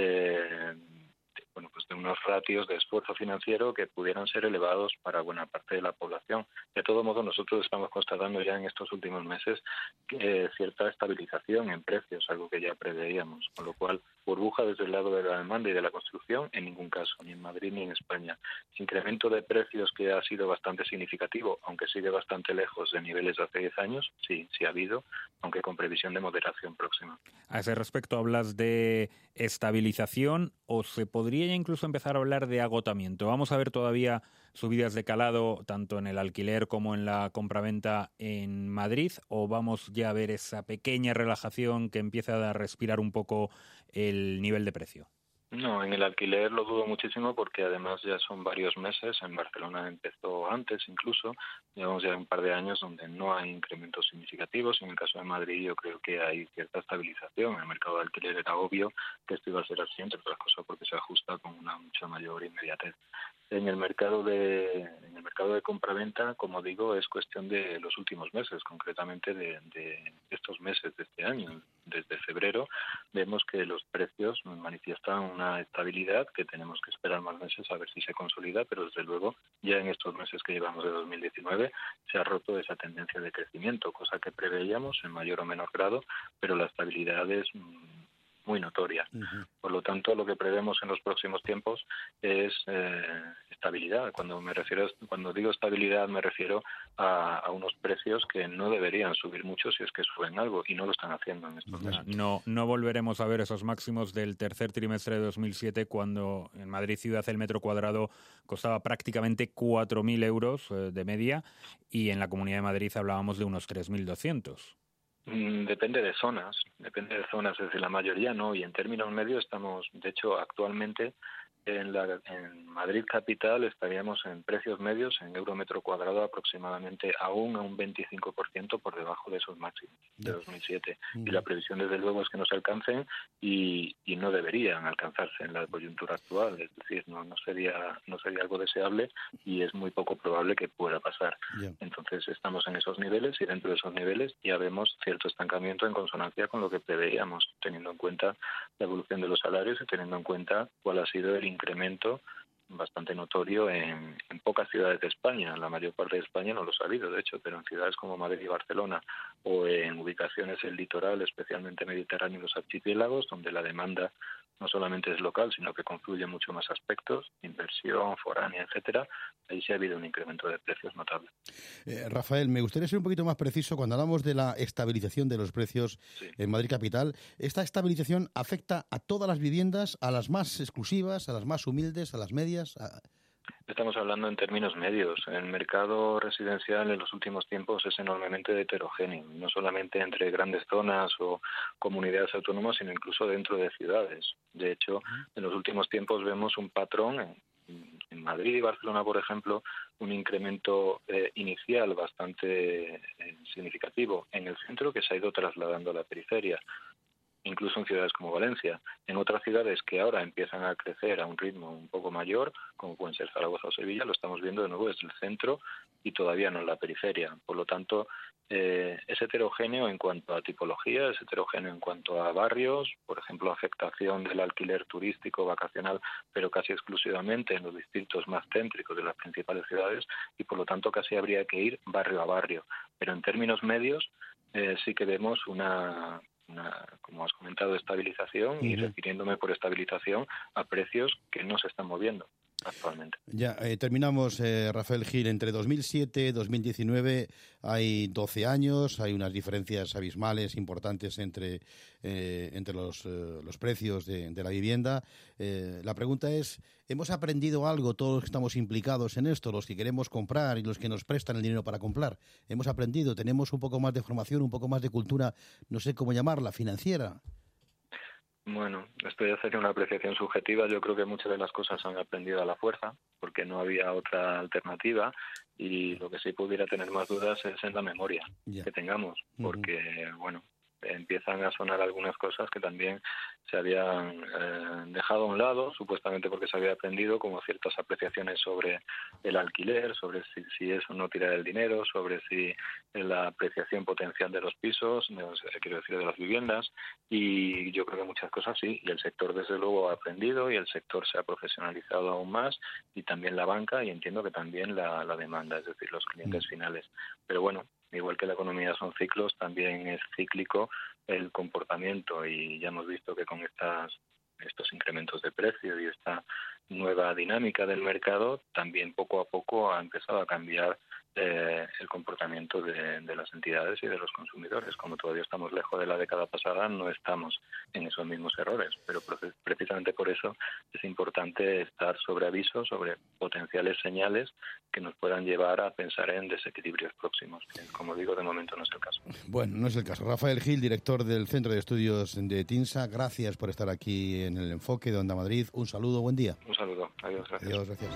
unos ratios de esfuerzo financiero que pudieran ser elevados para buena parte de la población. De todo modo, nosotros estamos constatando ya en estos últimos meses cierta estabilización en precios, algo que ya preveíamos, con lo cual burbuja desde el lado de la demanda y de la construcción en ningún caso, ni en Madrid ni en España. Incremento de precios que ha sido bastante significativo, aunque sigue bastante lejos de niveles de hace 10 años, sí ha habido, aunque con previsión de moderación próxima. A ese respecto, ¿hablas de estabilización o se podría ya incluso empezar a hablar de agotamiento? ¿Vamos a ver todavía subidas de calado tanto en el alquiler como en la compraventa en Madrid, o vamos ya a ver esa pequeña relajación que empieza a respirar un poco el nivel de precio? No, en el alquiler lo dudo muchísimo porque además ya son varios meses. En Barcelona empezó antes incluso. Llevamos ya un par de años donde no hay incrementos significativos. En el caso de Madrid yo creo que hay cierta estabilización. En el mercado de alquiler era obvio que esto iba a ser así, entre otras cosas porque se ajusta con una mucha mayor inmediatez. En el mercado de compraventa, como digo, es cuestión de los últimos meses, concretamente de estos meses de este año. Desde febrero vemos que los precios manifiestan una estabilidad que tenemos que esperar más meses a ver si se consolida, pero desde luego ya en estos meses que llevamos de 2019 se ha roto esa tendencia de crecimiento, cosa que preveíamos en mayor o menor grado, pero la estabilidad es muy notoria. Por lo tanto, lo que prevemos en los próximos tiempos es estabilidad. Cuando digo estabilidad me refiero a unos precios que no deberían subir mucho si es que suben algo, y no lo están haciendo en estos meses. No volveremos a ver esos máximos del tercer trimestre de 2007, cuando en Madrid ciudad el metro cuadrado costaba prácticamente 4.000 euros de media, y en la Comunidad de Madrid hablábamos de unos 3.200. Depende de zonas, es decir, la mayoría no, y en términos medios estamos, de hecho, actualmente en Madrid capital estaríamos en precios medios en euro metro cuadrado aproximadamente aún a un 25% por debajo de esos máximos de 2007. Y la previsión desde luego es que no se alcancen y no deberían alcanzarse en la coyuntura actual, es decir, no sería algo deseable y es muy poco probable que pueda pasar. Entonces estamos en esos niveles y dentro de esos niveles ya vemos cierto estancamiento en consonancia con lo que preveíamos, teniendo en cuenta la evolución de los salarios y teniendo en cuenta cuál ha sido el incremento bastante notorio en pocas ciudades de España. La mayor parte de España no lo ha habido, de hecho, pero en ciudades como Madrid y Barcelona o en ubicaciones del litoral, especialmente mediterráneo y los archipiélagos, donde la demanda no solamente es local, sino que confluye mucho más aspectos, inversión, foránea, etcétera, ahí sí ha habido un incremento de precios notable. Rafael, me gustaría ser un poquito más preciso cuando hablamos de la estabilización de los precios en Madrid capital. ¿Esta estabilización afecta a todas las viviendas, a las más exclusivas, a las más humildes, a las medias? Estamos hablando en términos medios. El mercado residencial en los últimos tiempos es enormemente heterogéneo, no solamente entre grandes zonas o comunidades autónomas, sino incluso dentro de ciudades. De hecho, en los últimos tiempos vemos un patrón en Madrid y Barcelona, por ejemplo, un incremento inicial bastante significativo en el centro que se ha ido trasladando a la periferia. Incluso en ciudades como Valencia. En otras ciudades que ahora empiezan a crecer a un ritmo un poco mayor, como pueden ser Zaragoza o Sevilla, lo estamos viendo de nuevo desde el centro y todavía no en la periferia. Por lo tanto, es heterogéneo en cuanto a tipología, es heterogéneo en cuanto a barrios, por ejemplo, afectación del alquiler turístico, vacacional, pero casi exclusivamente en los distritos más céntricos de las principales ciudades y por lo tanto casi habría que ir barrio a barrio. Pero en términos medios sí que vemos una, como has comentado, estabilización y refiriéndome por estabilización a precios que no se están moviendo actualmente. Ya, terminamos, Rafael Gil. Entre 2007 y 2019 hay 12 años, hay unas diferencias abismales importantes entre los precios de la vivienda. La pregunta es, ¿hemos aprendido algo todos los que estamos implicados en esto, los que queremos comprar y los que nos prestan el dinero para comprar? ¿Hemos aprendido? ¿Tenemos un poco más de formación, un poco más de cultura, no sé cómo llamarla, financiera? Bueno, esto ya sería una apreciación subjetiva. Yo creo que muchas de las cosas se han aprendido a la fuerza, porque no había otra alternativa, y lo que sí pudiera tener más dudas es en la memoria que tengamos, porque, bueno, empiezan a sonar algunas cosas que también se habían dejado a un lado, supuestamente porque se había aprendido, como ciertas apreciaciones sobre el alquiler, sobre si es o no tirar el dinero, sobre si la apreciación potencial de los pisos, quiero decir, de las viviendas, y yo creo que muchas cosas sí, y el sector desde luego ha aprendido y el sector se ha profesionalizado aún más, y también la banca, y entiendo que también la demanda, es decir, los clientes finales. Pero bueno, igual que la economía son ciclos, también es cíclico el comportamiento, y ya hemos visto que con estos incrementos de precio y esta nueva dinámica del mercado, también poco a poco ha empezado a cambiar el comportamiento de las entidades y de los consumidores. Como todavía estamos lejos de la década pasada, no estamos en esos mismos errores, pero precisamente por eso es importante estar sobre aviso, sobre potenciales señales que nos puedan llevar a pensar en desequilibrios próximos, que, como digo, de momento no es el caso. Bueno, no es el caso. Rafael Gil, director del Centro de Estudios de TINSA, gracias por estar aquí en el Enfoque de Onda Madrid. Un saludo, buen día. Un saludo, adiós, gracias. Adiós, gracias.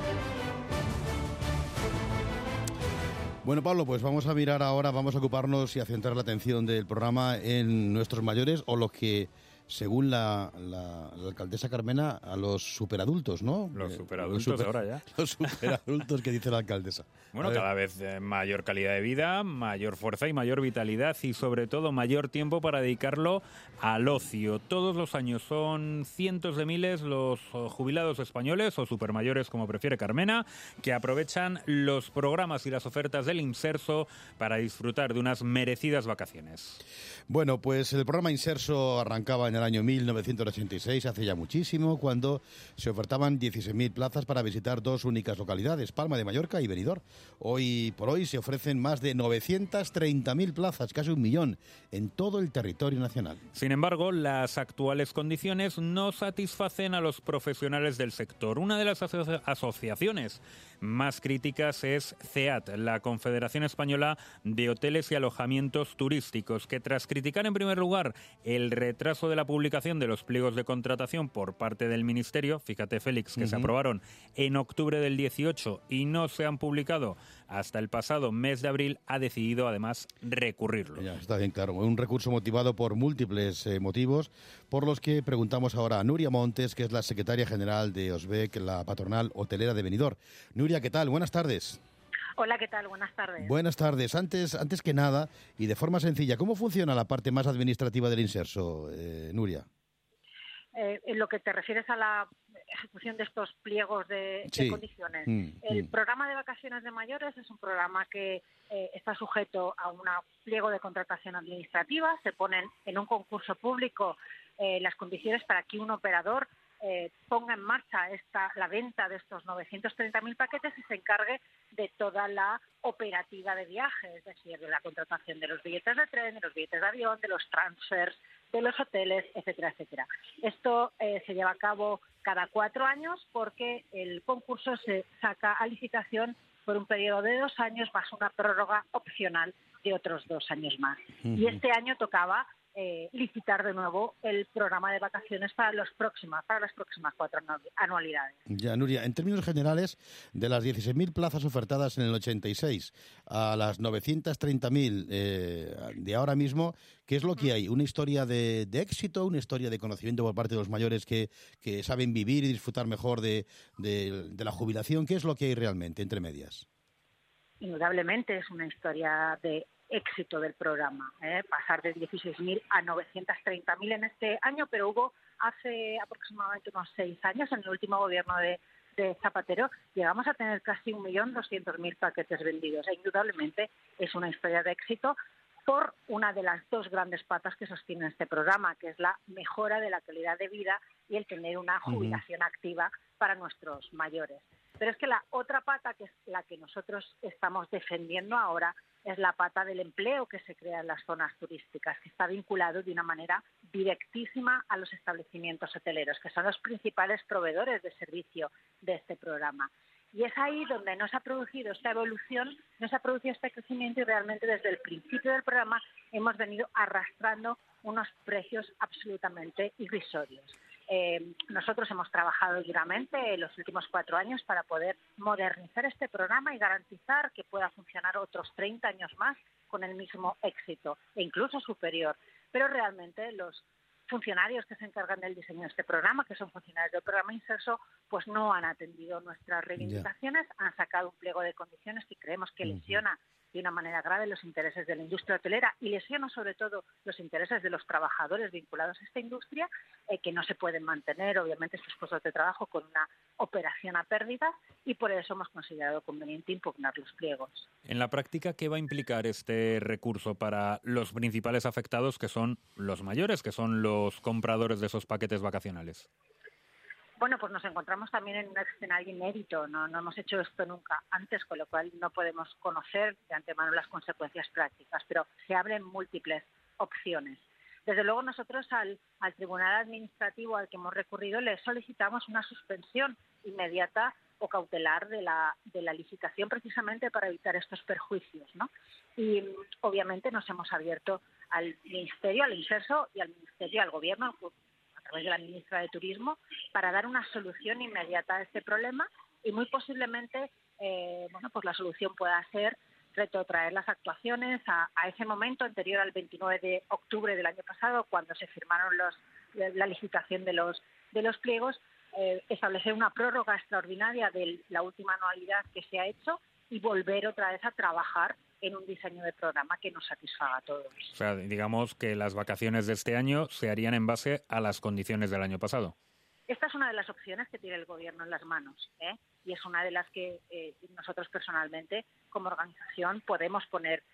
Bueno, Pablo, pues vamos a mirar ahora, vamos a ocuparnos y a centrar la atención del programa en nuestros mayores, o los que, según la alcaldesa Carmena, a los superadultos, ¿no? Los superadultos de ahora ya. Los superadultos que dice la alcaldesa. Bueno, cada vez mayor calidad de vida, mayor fuerza y mayor vitalidad, y sobre todo mayor tiempo para dedicarlo al ocio. Todos los años son cientos de miles los jubilados españoles, o supermayores como prefiere Carmena, que aprovechan los programas y las ofertas del Inserso para disfrutar de unas merecidas vacaciones. Bueno, pues el programa Inserso arrancaba en el año 1986, hace ya muchísimo, cuando se ofertaban 16.000 plazas para visitar dos únicas localidades, Palma de Mallorca y Benidorm. Hoy por hoy se ofrecen más de 930.000 plazas, casi 1 millón, en todo el territorio nacional. Sin embargo, las actuales condiciones no satisfacen a los profesionales del sector. Una de las asociaciones más críticas es CEAT, la Confederación Española de Hoteles y Alojamientos Turísticos, que tras criticar en primer lugar el retraso de la publicación de los pliegos de contratación por parte del Ministerio, fíjate Félix, que se aprobaron en octubre del 18 y no se han publicado hasta el pasado mes de abril, ha decidido además recurrirlo. Ya, está bien claro, un recurso motivado por múltiples motivos, por los que preguntamos ahora a Nuria Montes, que es la secretaria general de OSBEC, la patronal hotelera de Benidorm. Nuria, ¿qué tal? Buenas tardes. Hola, ¿qué tal? Buenas tardes. Buenas tardes. Antes que nada, y de forma sencilla, ¿cómo funciona la parte más administrativa del inserso, Nuria? En lo que te refieres a la ejecución de estos pliegos de condiciones. El programa de vacaciones de mayores es un programa que está sujeto a un pliego de contratación administrativa. Se ponen en un concurso público las condiciones para que un operador ponga en marcha la venta de estos 930.000 paquetes y se encargue de toda la operativa de viaje, es decir, de la contratación de los billetes de tren, de los billetes de avión, de los transfers, de los hoteles, etcétera, etcétera. Esto se lleva a cabo cada 4 años porque el concurso se saca a licitación por un periodo de 2 años más una prórroga opcional de otros 2 años más. Y este año tocaba licitar de nuevo el programa de vacaciones para las próximas 4 anualidades. Ya, Nuria, en términos generales, de las 16.000 plazas ofertadas en el 86 a las 930.000 de ahora mismo, ¿qué es lo que hay? ¿Una historia de éxito, una historia de conocimiento por parte de los mayores que saben vivir y disfrutar mejor de la jubilación? ¿Qué es lo que hay realmente entre medias? Indudablemente es una historia de éxito del programa, pasar de 16.000 a 930.000 en este año, pero hubo hace aproximadamente unos 6 años, en el último gobierno de Zapatero, llegamos a tener casi 1.200.000 paquetes vendidos. E indudablemente es una historia de éxito por una de las 2 grandes patas que sostiene este programa, que es la mejora de la calidad de vida y el tener una jubilación activa para nuestros mayores. Pero es que la otra pata, que es la que nosotros estamos defendiendo ahora, es la pata del empleo que se crea en las zonas turísticas, que está vinculado de una manera directísima a los establecimientos hoteleros, que son los principales proveedores de servicio de este programa. Y es ahí donde no se ha producido esta evolución, no se ha producido este crecimiento y realmente desde el principio del programa hemos venido arrastrando unos precios absolutamente irrisorios. Nosotros hemos trabajado duramente en los últimos 4 años para poder modernizar este programa y garantizar que pueda funcionar otros 30 años más con el mismo éxito e incluso superior. Pero realmente los funcionarios que se encargan del diseño de este programa, que son funcionarios del programa Inserso, pues no han atendido nuestras reivindicaciones, han sacado un pliego de condiciones que creemos que lesiona de una manera grave los intereses de la industria hotelera y lesiona sobre todo los intereses de los trabajadores vinculados a esta industria, que no se pueden mantener obviamente estos puestos de trabajo con una operación a pérdida, y por eso hemos considerado conveniente impugnar los pliegos. En la práctica, ¿qué va a implicar este recurso para los principales afectados, que son los mayores, que son los compradores de esos paquetes vacacionales? Bueno, pues nos encontramos también en un escenario inédito, no hemos hecho esto nunca antes, con lo cual no podemos conocer de antemano las consecuencias prácticas, pero se abren múltiples opciones. Desde luego nosotros al Tribunal Administrativo al que hemos recurrido le solicitamos una suspensión inmediata o cautelar de la licitación precisamente para evitar estos perjuicios, ¿no? Y obviamente nos hemos abierto al Ministerio, al Inserso y al Ministerio, al Gobierno, a través de la ministra de Turismo, para dar una solución inmediata a este problema y muy posiblemente pues la solución pueda ser retrotraer las actuaciones a ese momento anterior al 29 de octubre del año pasado, cuando se firmaron la licitación de los pliegos, establecer una prórroga extraordinaria de la última anualidad que se ha hecho y volver otra vez a trabajar en un diseño de programa que nos satisfaga a todos. O sea, digamos que las vacaciones de este año se harían en base a las condiciones del año pasado. Esta es una de las opciones que tiene el Gobierno en las manos, y es una de las que nosotros personalmente, como organización, podemos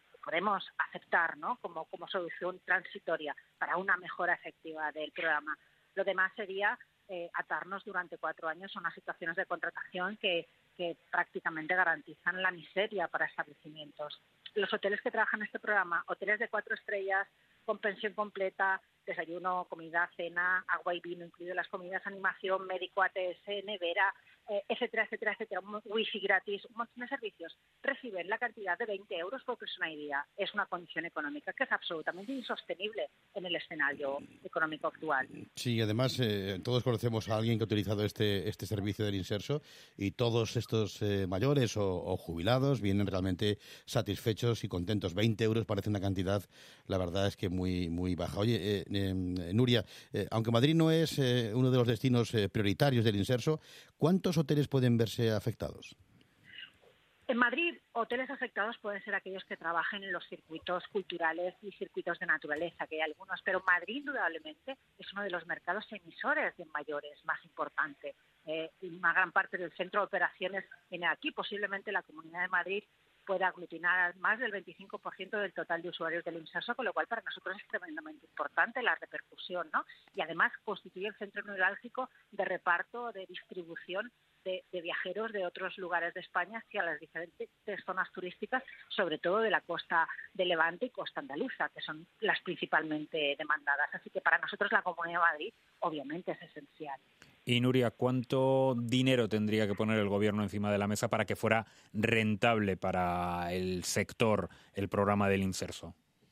aceptar, ¿no?, como solución transitoria para una mejora efectiva del programa. Lo demás sería atarnos durante 4 años a unas situaciones de contratación que prácticamente garantizan la miseria para establecimientos. Los hoteles que trabajan en este programa, hoteles de 4 estrellas, con pensión completa, desayuno, comida, cena, agua y vino, incluido las comidas, animación, médico, ATS, nevera, etcétera, etcétera, etcétera, wifi gratis, un montón de servicios, reciben la cantidad de 20 euros por persona y día. Es una condición económica que es absolutamente insostenible en el escenario económico actual. Sí, además todos conocemos a alguien que ha utilizado este servicio del Inserso y todos estos mayores o jubilados vienen realmente satisfechos y contentos. 20 euros parece una cantidad, la verdad es que muy, muy baja. Oye, Nuria, aunque Madrid no es uno de los destinos prioritarios del Inserso, ¿cuántos hoteles pueden verse afectados? En Madrid, hoteles afectados pueden ser aquellos que trabajen en los circuitos culturales y circuitos de naturaleza, que hay algunos, pero Madrid indudablemente es uno de los mercados emisores de mayores más importante. Una gran parte del centro de operaciones viene aquí. Posiblemente la Comunidad de Madrid pueda aglutinar más del 25% del total de usuarios del Inserso, con lo cual para nosotros es tremendamente importante la repercusión, ¿no? Y además constituye el centro neurálgico de reparto, de distribución de viajeros de otros lugares de España hacia las diferentes zonas turísticas, sobre todo de la costa de Levante y costa andaluza, que son las principalmente demandadas. Así que para nosotros la Comunidad de Madrid obviamente es esencial. Y Nuria, ¿cuánto dinero tendría que poner el Gobierno encima de la mesa para que fuera rentable para el sector el programa del Inserso?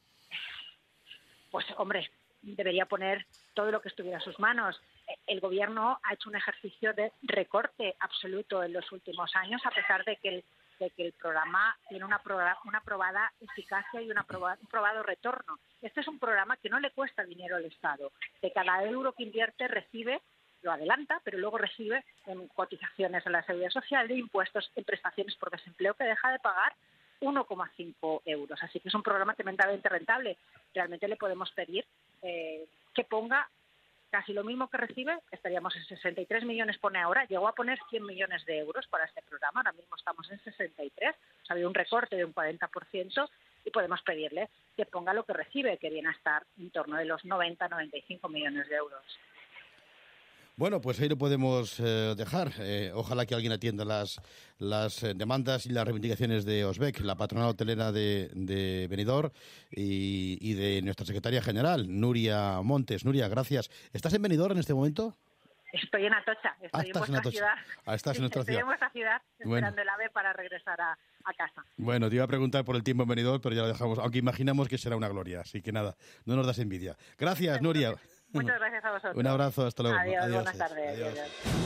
Pues hombre, debería poner todo lo que estuviera a sus manos. El Gobierno ha hecho un ejercicio de recorte absoluto en los últimos años, a pesar de que el programa tiene una probada eficacia y un probado retorno. Este es un programa que no le cuesta dinero al Estado. De cada euro que invierte recibe, lo adelanta, pero luego recibe en cotizaciones a la Seguridad Social, de impuestos, en prestaciones por desempleo, que deja de pagar 1,5 euros. Así que es un programa tremendamente rentable. Realmente le podemos pedir que ponga casi lo mismo que recibe. Estaríamos en 63 millones, pone ahora. Llegó a poner 100 millones de euros para este programa. Ahora mismo estamos en 63. O sea, había un recorte de un 40% y podemos pedirle que ponga lo que recibe, que viene a estar en torno de los 90-95 millones de euros. Bueno, pues ahí lo podemos dejar. Ojalá que alguien atienda las demandas y las reivindicaciones de OSBEC, la patronal hotelera de Benidorm y de nuestra secretaria general, Nuria Montes. Nuria, gracias. ¿Estás en Benidorm en este momento? Estoy en Atocha, estoy en vuestra ciudad. Estás en nuestra ciudad. Estoy en vuestra ciudad esperando el AVE para regresar a casa. Bueno, te iba a preguntar por el tiempo en Benidorm, pero ya lo dejamos, aunque imaginamos que será una gloria, así que nada, no nos das envidia. Gracias, Nuria. Muchas gracias a vosotros. Un abrazo, hasta luego. Adiós. Buenas tardes. Adiós.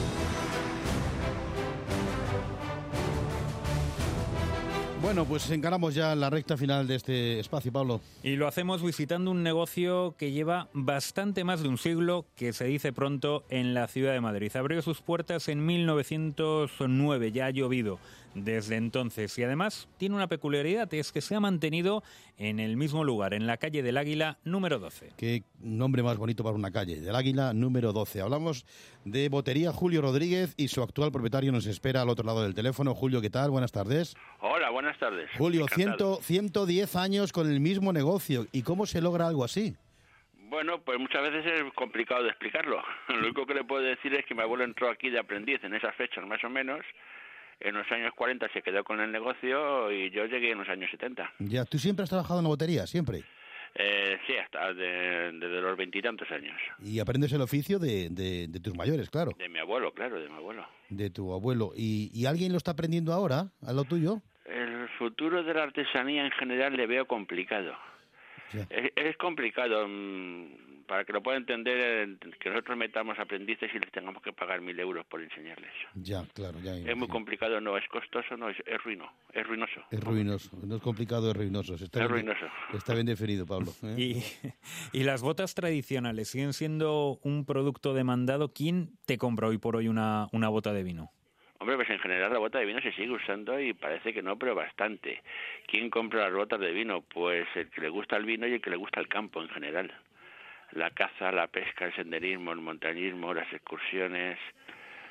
Bueno, pues encaramos ya la recta final de este espacio, Pablo. Y lo hacemos visitando un negocio que lleva bastante más de un siglo, que se dice pronto, en la ciudad de Madrid. Abrió sus puertas en 1909, ya ha llovido desde entonces. Y además tiene una peculiaridad, es que se ha mantenido en el mismo lugar, en la calle del Águila, número 12. Qué nombre más bonito para una calle, del Águila, número 12. Hablamos de Botería Julio Rodríguez y su actual propietario nos espera al otro lado del teléfono. Julio, ¿qué tal? Buenas tardes. Hola, buenas tardes. Julio, 110 años con el mismo negocio. ¿Y cómo se logra algo así? Bueno, pues muchas veces es complicado de explicarlo. Lo único que le puedo decir es que mi abuelo entró aquí de aprendiz en esas fechas más o menos. En los años 40 se quedó con el negocio y yo llegué en los años 70. Ya, ¿tú siempre has trabajado en la botería? ¿Siempre? Sí, hasta desde los 20 y tantos años. Y aprendes el oficio de tus mayores, claro. De mi abuelo, claro, de mi abuelo. De tu abuelo. ¿Y alguien lo está aprendiendo ahora, a lo tuyo? El futuro de la artesanía en general le veo complicado. Es complicado, para que lo pueda entender, que nosotros metamos aprendices y les tengamos que pagar 1.000 euros por enseñarles. Ya, claro, ya. Es muy complicado, no, es costoso, no, es ruinoso. Es ruinoso, no es complicado, es ruinoso. Está bien definido, Pablo. Y las botas tradicionales siguen siendo un producto demandado. ¿Quién te compra hoy por hoy una bota de vino? Hombre, pues en general la bota de vino se sigue usando y parece que no, pero bastante. ¿Quién compra las botas de vino? Pues el que le gusta el vino y el que le gusta el campo en general. La caza, la pesca, el senderismo, el montañismo, las excursiones,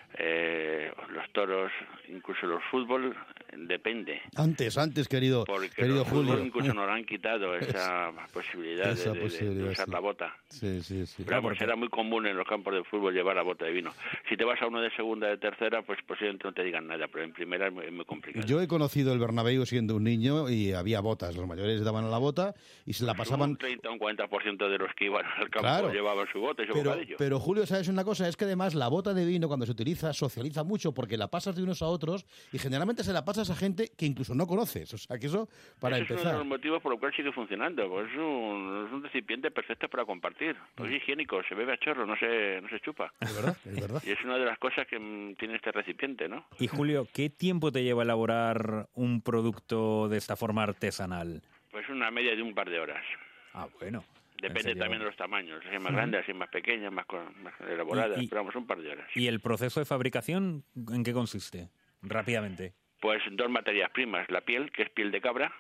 los toros, incluso los fútbol, depende. Antes, querido Porque los Julio. Julio. Incluso nos han quitado esa posibilidad de usar la bota. Sí. Pero vamos, era muy común en los campos de fútbol llevar la bota de vino. Si te vas a uno de segunda, de tercera, pues posiblemente no te digan nada, pero en primera es muy complicado. Yo he conocido el Bernabéu siendo un niño y había botas. Los mayores daban a la bota y se la pasaban... Un 30 o un 40% de los que iban al campo llevaban su bota y su bocadillo. Pero Julio, ¿sabes una cosa? Es que además la bota de vino cuando se utiliza socializa mucho porque la pasas de unos a otros y generalmente se la pasas a gente que incluso no conoces. O sea, que eso para Ese empezar. es uno de los motivos por los cuales sigue funcionando. Pues es un recipiente perfecto para compartir. Pues es higiénico, se bebe a chorro, no se chupa. Es verdad. Y es una de las cosas que tiene este recipiente, ¿no? Y Julio, ¿qué tiempo te lleva elaborar un producto de esta forma artesanal? Pues una media de un par de horas. Ah, bueno. Depende también de los tamaños, si es más grande, si es más pequeña, más elaborada, pero vamos, un par de horas. ¿Y el proceso de fabricación en qué consiste? Rápidamente. Pues 2 materias primas, la piel, que es piel de cabra,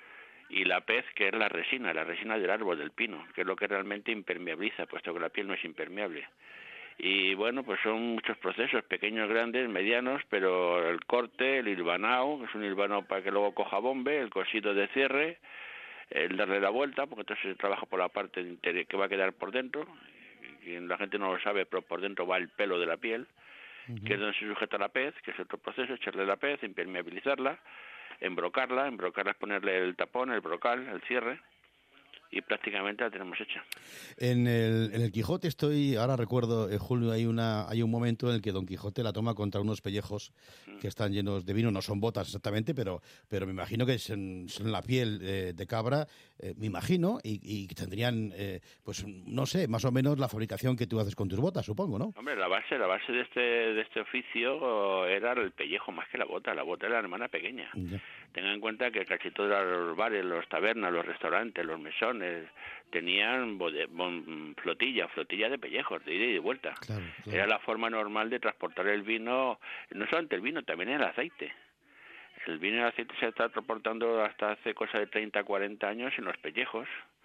y la pez, que es la resina del árbol, del pino, que es lo que realmente impermeabiliza, puesto que la piel no es impermeable. Y bueno, pues son muchos procesos, pequeños, grandes, medianos, pero el corte, el hilvanado, que es un hilvanado para que luego coja bombe, el cosido de cierre, el darle la vuelta, porque entonces se trabaja por la parte interior que va a quedar por dentro, y la gente no lo sabe, pero por dentro va el pelo de la piel, que es donde se sujeta la pez, que es otro proceso, echarle la pez, impermeabilizarla, embrocarla es ponerle el tapón, el brocal, el cierre, y prácticamente la tenemos hecha. En el Quijote ahora recuerdo, Julio, hay un momento en el que Don Quijote la toma contra unos pellejos que están llenos de vino, no son botas exactamente, pero me imagino que son la piel de cabra, me imagino, y tendrían, pues no sé, más o menos la fabricación que tú haces con tus botas, supongo, ¿no? Hombre, la base de este oficio era el pellejo más que la bota era la hermana pequeña. Ya. Tengan en cuenta que casi todos los bares, los tabernas, los restaurantes, los mesones, tenían flotilla de pellejos, de ida y de vuelta. Claro. Era la forma normal de transportar el vino, no solamente el vino, también el aceite. El vino y el aceite se está transportando hasta hace cosa de 30, 40 años en los pellejos,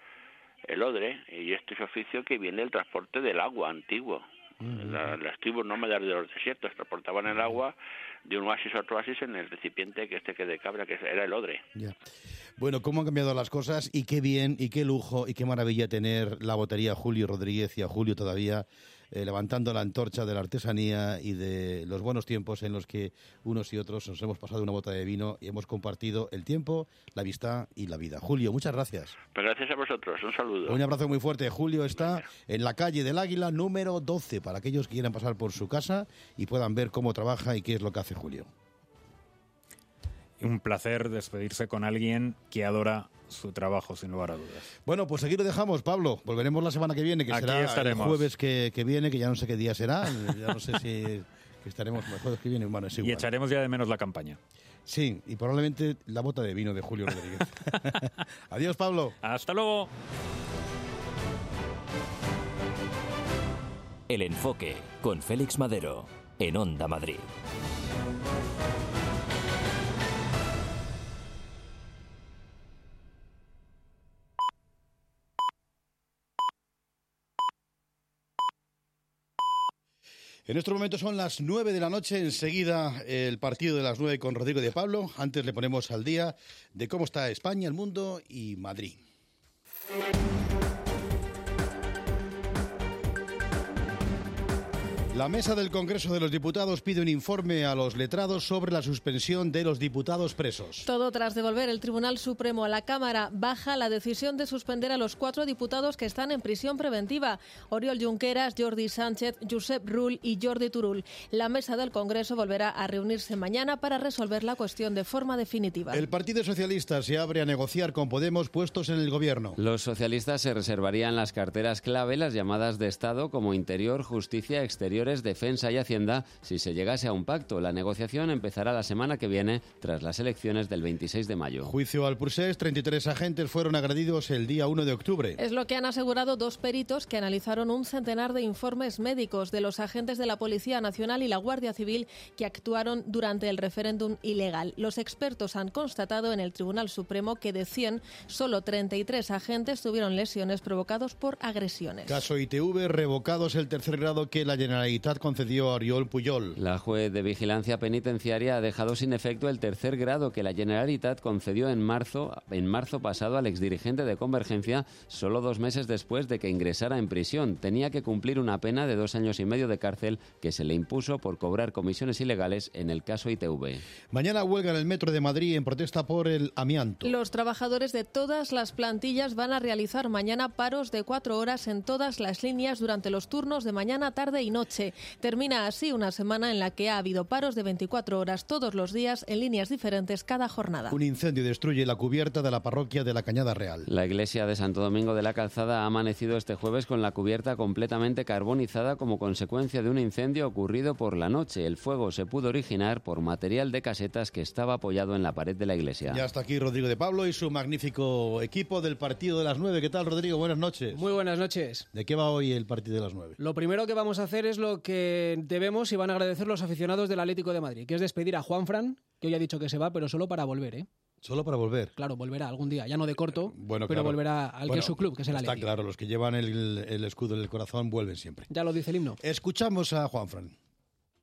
el odre, y este es oficio que viene del transporte del agua antiguo. Las tribus nómadas de los desiertos transportaban el agua de un oasis a otro oasis en el recipiente que de cabra, que era el odre. Ya. Bueno, cómo han cambiado las cosas y qué bien y qué lujo y qué maravilla tener la botería Julio Rodríguez y a Julio todavía levantando la antorcha de la artesanía y de los buenos tiempos en los que unos y otros nos hemos pasado una bota de vino y hemos compartido el tiempo, la amistad y la vida. Julio, muchas gracias. Pues gracias a vosotros, un saludo. Un abrazo muy fuerte. Julio está en la calle del Águila número 12 para aquellos que quieran pasar por su casa y puedan ver cómo trabaja y qué es lo que hace Julio. Un placer despedirse con alguien que adora su trabajo, sin lugar a dudas. Bueno, pues aquí lo dejamos, Pablo. Volveremos la semana que viene, que aquí será estaremos. El jueves que viene, que ya no sé qué día será. Ya no sé si estaremos el jueves que viene. Bueno, es igual. Y echaremos ya de menos la campaña. Sí, y probablemente la bota de vino de Julio Rodríguez. Adiós, Pablo. Hasta luego. El Enfoque, con Félix Madero, en Onda Madrid. En estos momentos son las 9 de la noche, enseguida el partido de las 9 con Rodrigo de Pablo. Antes le ponemos al día de cómo está España, el mundo y Madrid. La mesa del Congreso de los Diputados pide un informe a los letrados sobre la suspensión de los diputados presos. Todo tras devolver el Tribunal Supremo a la Cámara Baja la decisión de suspender a los 4 diputados que están en prisión preventiva: Oriol Junqueras, Jordi Sánchez, Josep Rull y Jordi Turull. La mesa del Congreso volverá a reunirse mañana para resolver la cuestión de forma definitiva. El Partido Socialista se abre a negociar con Podemos puestos en el gobierno. Los socialistas se reservarían las carteras clave, las llamadas de Estado, como Interior, Justicia, Exteriores, Defensa y Hacienda, si se llegase a un pacto. La negociación empezará la semana que viene, tras las elecciones del 26 de mayo. Juicio al Procés, 33 agentes fueron agredidos el día 1 de octubre. Es lo que han asegurado 2 peritos que analizaron un centenar de informes médicos de los agentes de la Policía Nacional y la Guardia Civil que actuaron durante el referéndum ilegal. Los expertos han constatado en el Tribunal Supremo que de 100, solo 33 agentes tuvieron lesiones provocadas por agresiones. Caso ITV, revocados el tercer grado que la Generalitat Generalitat concedió a Oriol Pujol. La juez de vigilancia penitenciaria ha dejado sin efecto el tercer grado que la Generalitat concedió en marzo pasado al exdirigente de Convergencia, solo 2 meses después de que ingresara en prisión. Tenía que cumplir una pena de 2 años y medio de cárcel que se le impuso por cobrar comisiones ilegales en el caso ITV. Mañana huelga en el metro de Madrid en protesta por el amianto. Los trabajadores de todas las plantillas van a realizar mañana paros de 4 horas en todas las líneas durante los turnos de mañana, tarde y noche. Termina así una semana en la que ha habido paros de 24 horas todos los días en líneas diferentes cada jornada. Un incendio destruye la cubierta de la parroquia de la Cañada Real. La iglesia de Santo Domingo de la Calzada ha amanecido este jueves con la cubierta completamente carbonizada como consecuencia de un incendio ocurrido por la noche. El fuego se pudo originar por material de casetas que estaba apoyado en la pared de la iglesia. Y hasta aquí Rodrigo de Pablo y su magnífico equipo del partido de las 9. ¿Qué tal, Rodrigo? Buenas noches. Muy buenas noches. ¿De qué va hoy el partido de las 9? Lo primero que vamos a hacer es lo que debemos y van a agradecer los aficionados del Atlético de Madrid, que es despedir a Juanfran, que hoy ha dicho que se va, pero solo para volver, ¿eh? ¿Solo para volver? Claro, volverá algún día, ya no de corto, bueno, pero claro. volverá al que es su club, que es el Atlético. Está claro, los que llevan el escudo en el corazón vuelven siempre. Ya lo dice el himno. Escuchamos a Juanfran.